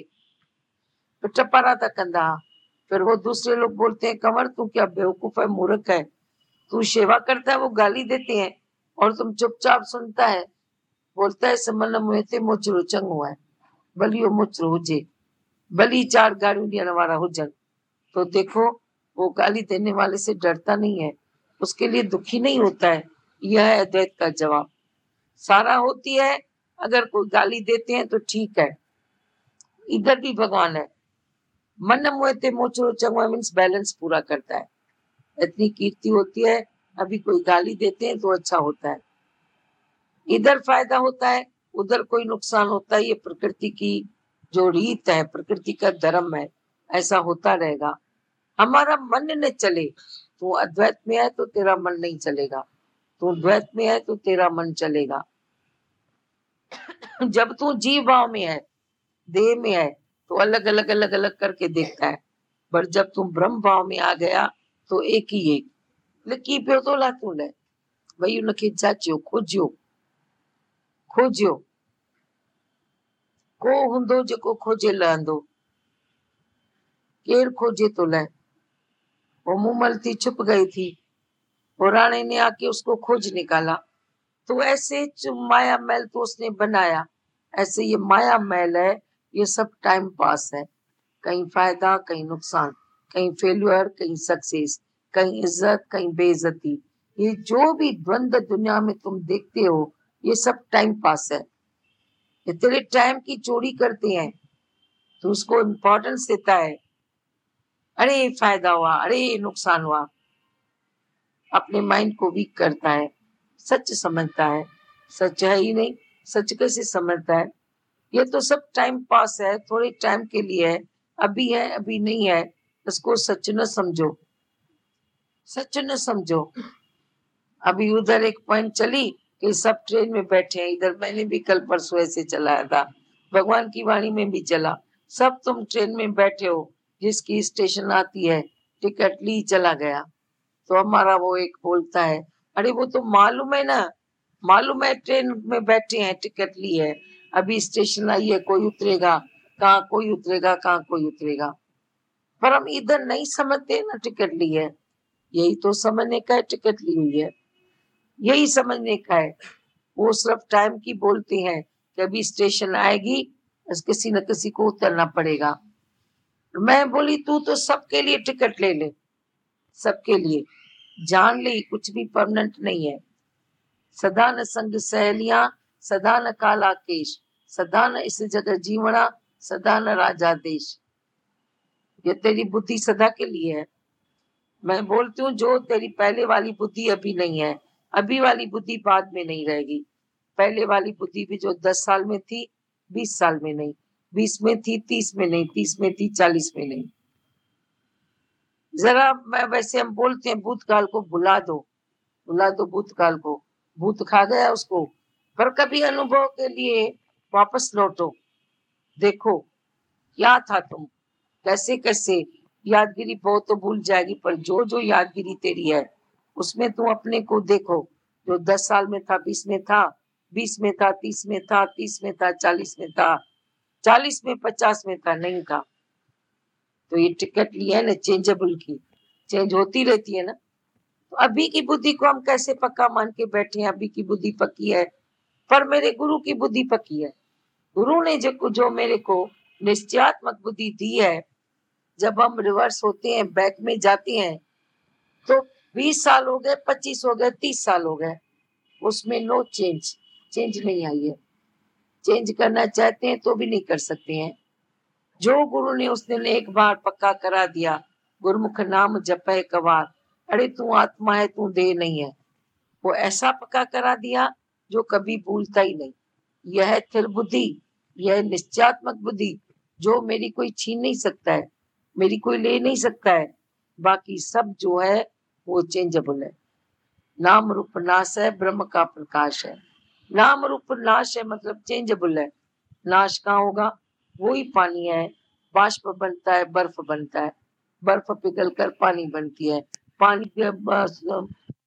A: तो टपा रहा था कंधा। फिर वो दूसरे लोग बोलते हैं कंवर तू क्या बेवकूफ है, मूर्ख है, तू सेवा करता है, वो गाली देते हैं और तुम चुपचाप सुनता है। बोलता है समन मुहे ते मुचरो चंग हुआ है, बलियो मुचरो हुजे, बली चार गाड़ियों दिया नवारा हुजन। तो देखो, वो गाली देने वाले से डरता नहीं है, उसके लिए दुखी नहीं होता है। यह है अद्वैत का जवाब। सारा होती है, अगर कोई गाली देते हैं तो ठीक है, इधर भी भगवान है। मन मुहते मोचरो चंगवा मीन्स बैलेंस पूरा करता है। इतनी कीर्ति होती है, अभी कोई गाली देते हैं तो अच्छा होता है, इधर फायदा होता है, उधर कोई नुकसान होता है। ये प्रकृति की जो रीत है, प्रकृति का धर्म है, ऐसा होता रहेगा। हमारा मन न चले, तू अद्वैत में है तो तेरा मन नहीं चलेगा, तू द्वैत में है तो तेरा मन चलेगा। जब तू जीव भाव में है, देह में है, तो अलग अलग अलग अलग करके देखता है। पर जब तुम ब्रह्म भाव में आ गया तो एक ही एक लकी पे तो ला तू ले वही उनके जाचियो खोजियो खोजियो को हुंदो जेको खोजे लहंदो, केर खोजे तो ले। वो मुमल थी, छुप गई थी, और रानी ने आके उसको खोज निकाला। तो ऐसे जो माया मैल तो उसने बनाया, ऐसे ये माया मैल है, ये सब टाइम पास है, कहीं फायदा कहीं नुकसान, कहीं फेल्यूर कहीं सक्सेस, कहीं इज्जत कहीं बेइज्जती। ये जो भी द्वंद्व दुनिया में तुम देखते हो, ये सब टाइम पास है। ये तेरे टाइम की चोरी करते हैं, तो उसको इम्पोर्टेंस देता है, अरे फायदा हुआ, अरे नुकसान हुआ, अपने माइंड को वीक करता है। सच समझता है, सच है ही नहीं, सच कैसे समझता है। ये तो सब टाइम पास है, थोड़े टाइम के लिए है, अभी है अभी नहीं है, इसको सच न समझो, सच न समझो। अभी उधर एक पॉइंट चली कि सब ट्रेन में बैठे हैं, इधर मैंने भी कल परसों ऐसे चलाया था, भगवान की वाणी में भी चला। सब तुम ट्रेन में बैठे हो, जिसकी स्टेशन आती है टिकट ली चला गया। तो हमारा वो एक बोलता है, अरे वो तो मालूम है ना, मालूम है ट्रेन में बैठे हैं, टिकट ली है, अभी स्टेशन आई है, कोई उतरेगा कहाँ, कोई उतरेगा कहाँ, कोई उतरेगा। पर हम इधर नहीं समझते ना टिकट ली है। यही तो समझने का है, टिकट ली हुई है, यही समझने का है। वो सिर्फ टाइम की बोलते हैं कि अभी स्टेशन आएगी, बस किसी न किसी को उतरना पड़ेगा। मैं बोली तू तो सबके लिए टिकट ले ले, सबके लिए जान ले, कुछ भी परमानेंट नहीं है। सदा न संग सहेलियां, सदा न काला केश, सदा न इस जगह जीवना, सदा न राजा देश। ये तेरी बुद्धि सदा के लिए है। मैं बोलती हूँ जो तेरी पहले वाली बुद्धि अभी नहीं है, अभी वाली बुद्धि बाद में नहीं रहेगी। पहले वाली बुद्धि भी जो दस साल में थी, बीस साल में नहीं, बीस में थी, तीस में नहीं, तीस में थी, चालीस में नहीं। जरा मैं वैसे हम बोलते हैं भूतकाल को भुला दो, भुला दो भूतकाल को, भूत खा गया उसको। पर कभी अनुभव के लिए वापस लौटो, देखो क्या था तुम, कैसे कैसे। यादगिरी बहुत तो भूल जाएगी, पर जो जो यादगिरी तेरी है उसमें तुम अपने को देखो। जो दस साल में था, बीस में था, बीस में था, तीस में था, तीस में था, चालीस में था, चालीस में पचास में था, नहीं था। तो ये टिकट लिया है ना चेंजेबल की, चेंज होती रहती है ना। तो अभी की बुद्धि को हम कैसे पक्का मान के बैठे हैं, अभी की बुद्धि पक्की है, पर मेरे गुरु की बुद्धि पक्की है। गुरु ने जो जो मेरे को निश्चयात्मक बुद्धि दी है, जब हम रिवर्स होते हैं, बैक में जाते हैं, तो बीस साल हो गए, पच्चीस हो गए, तीस साल हो गए, उसमें नो चेंज, चेंज नहीं आई है। चेंज करना चाहते हैं तो भी नहीं कर सकते हैं। जो गुरु ने उसने एक बार पक्का करा दिया, गुरुमुख नाम जपै कवार, अरे तू आत्मा है, तू देह नहीं है, वो ऐसा पक्का करा दिया जो कभी भूलता ही नहीं। यह है थिर बुद्धि, यह निश्चयात्मक बुद्धि, जो मेरी कोई छीन नहीं सकता है, मेरी कोई ले नहीं सकता है। बाकी सब जो है वो चेंजेबल है। नाम रूप नाश है, ब्रह्म का प्रकाश है। नाम रूप नाश है मतलब चेंजेबल है। नाश कहाँ होगा, वही पानी है, बाष्प बनता है, बर्फ बनता है, बर्फ पिघल कर पानी बनती है, पानी के